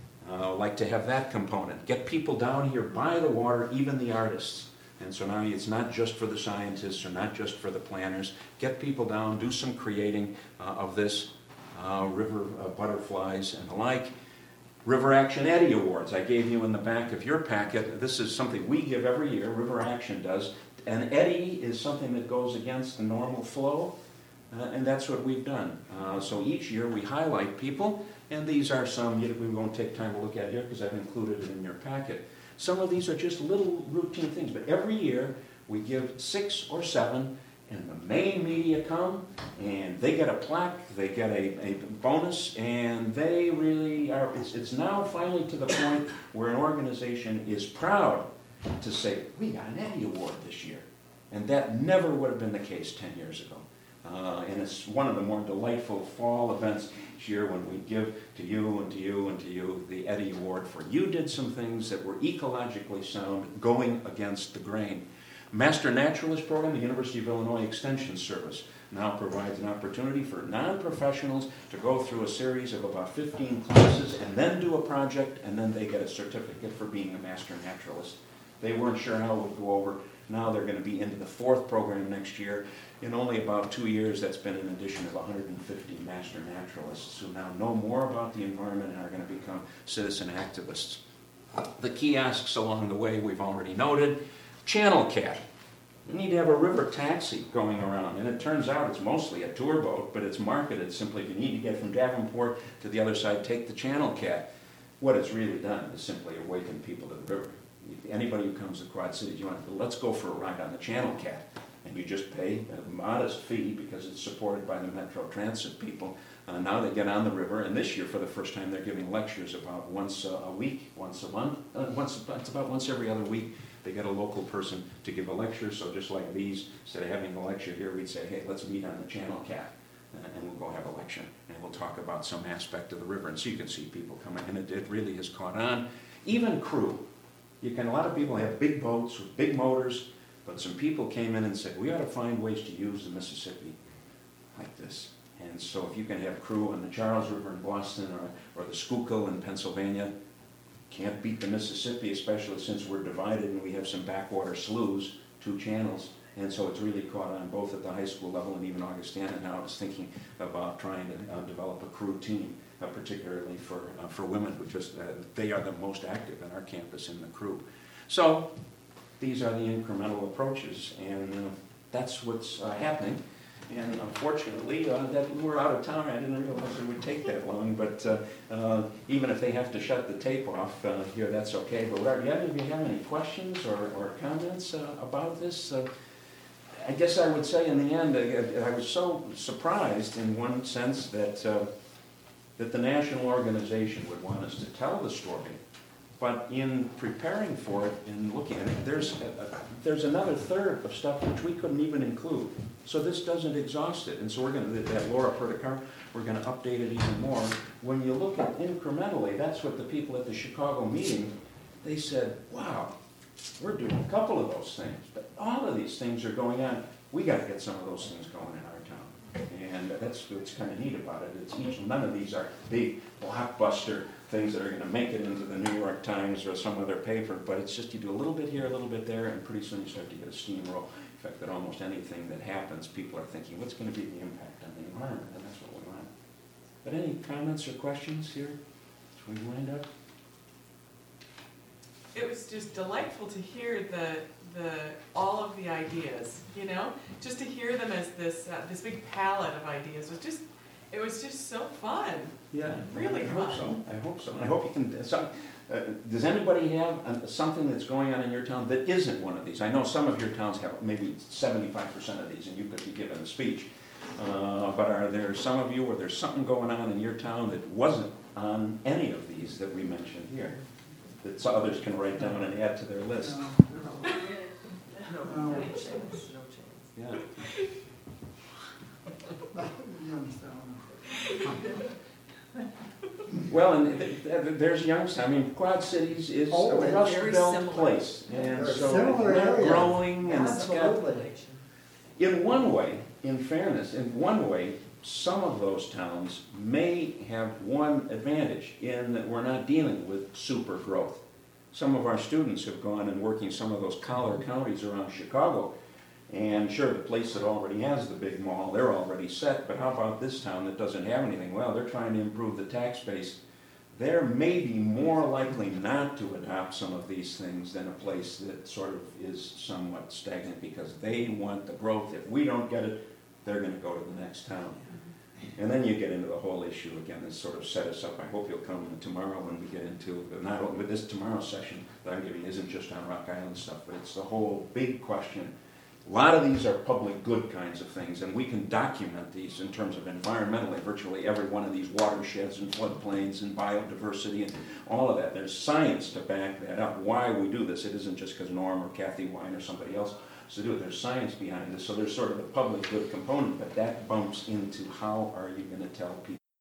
Like to have that component. Get people down here by the water, even the artists. And so now it's not just for the scientists or not just for the planners. Get people down, do some creating of this, river butterflies and the like. River Action Eddy Awards, I gave you in the back of your packet. This is something we give every year, River Action does. An eddy is something that goes against the normal flow, and that's what we've done. So each year we highlight people, and these are some we won't take time to look at here because I've included it in your packet. Some of these are just little routine things, but every year we give 6 or 7, and the main media come, and they get a plaque, they get a bonus, and they really are, it's now finally to the point where an organization is proud to say, we got an Eddy Award this year. And that never would have been the case 10 years ago. And it's one of the more delightful fall events each year when we give to you and to you and to you the Eddy Award for you did some things that were ecologically sound, going against the grain. Master Naturalist Program, the University of Illinois Extension Service, now provides an opportunity for non-professionals to go through a series of about 15 classes and then do a project, and then they get a certificate for being a Master Naturalist. They weren't sure how it would go over. Now they're going to be into the 4th program next year. In only about 2 years, that's been an addition of 150 Master Naturalists who now know more about the environment and are going to become citizen activists. The kiosks along the way we've already noted. Channel Cat. We need to have a river taxi going around, and it turns out it's mostly a tour boat, but it's marketed simply if you need to get from Davenport to the other side, take the Channel Cat. What it's really done is simply awaken people to the river. Anybody who comes to Quad Cities, you want to, let's go for a ride on the Channel Cat, and you just pay a modest fee because it's supported by the Metro Transit people. Now they get on the river, and this year, for the first time, they're giving lectures about once a week, once a month, it's about once every other week. They get a local person to give a lecture, so just like these, instead of having a lecture here, we'd say, hey, let's meet on the Channel Cat, and we'll go have a lecture, and we'll talk about some aspect of the river, and so you can see people coming, and it really has caught on. Even crew. A lot of people have big boats with big motors, but some people came in and said, we ought to find ways to use the Mississippi like this. And so if you can have crew on the Charles River in Boston or the Schuylkill in Pennsylvania, can't beat the Mississippi, especially since we're divided and we have some backwater sloughs, 2 channels. And so it's really caught on both at the high school level and even Augustana now is thinking about trying to develop a crew team, particularly for women, who just, they are the most active in our campus in the crew. So these are the incremental approaches, and that's what's happening. And unfortunately, that we're out of time. I didn't realize it would take that long, but even if they have to shut the tape off here, that's okay. But do you have any questions or comments about this? I guess I would say in the end, I was so surprised in one sense that the national organization would want us to tell the story. But in preparing for it and looking at it, there's another third of stuff which we couldn't even include. So this doesn't exhaust it, and so we're going to, that Laura Perdicar, we're going to update it even more. When you look at incrementally, that's what the people at the Chicago meeting, they said, wow, we're doing a couple of those things, but all of these things are going on. We got to get some of those things going in our town. And that's what's kind of neat about it. None of these are big blockbuster things that are going to make it into the New York Times or some other paper, but it's just you do a little bit here, a little bit there, and pretty soon you start to get a steamroll. In fact, that almost anything that happens, people are thinking, what's going to be the impact on the environment? And that's what we want. But any comments or questions here as we wind up? It was just delightful to hear all of the ideas, you know, just to hear them as this big palette of ideas it was just so fun. Yeah, really I hope fun. so. I hope so. I hope you can. Does anybody have something that's going on in your town that isn't one of these? I know some of your towns have maybe 75% of these, and you could be given a speech. But are there some of you where there's something going on in your town that wasn't on any of these that we mentioned here, that some others can write down and add to their list? No. Yeah. Well, and there's Youngstown. I mean, Quad Cities is a and Rust very Belt similar. place, and They're so similar it's not areas. growing, and it's got. Absolutely. In one way, in fairness, in one way, some of those towns may have one advantage in that we're not dealing with super growth. Some of our students have gone and working some of those collar counties around Chicago. And sure, the place that already has the big mall, they're already set, but how about this town that doesn't have anything? Well, they're trying to improve the tax base. They're maybe more likely not to adopt some of these things than a place that sort of is somewhat stagnant because they want the growth. If we don't get it, they're going to go to the next town. And then you get into the whole issue again that sort of set us up. I hope you'll come tomorrow when we get into, not only with this tomorrow session that I'm giving isn't just on Rock Island stuff, but it's the whole big question. A lot of these are public good kinds of things, and we can document these in terms of environmentally, virtually every one of these watersheds and floodplains and biodiversity and all of that. There's science to back that up, why we do this. It isn't just because Norm or Kathy Wine or somebody else to do it. There's science behind this, so there's sort of the public good component, but that bumps into how are you going to tell people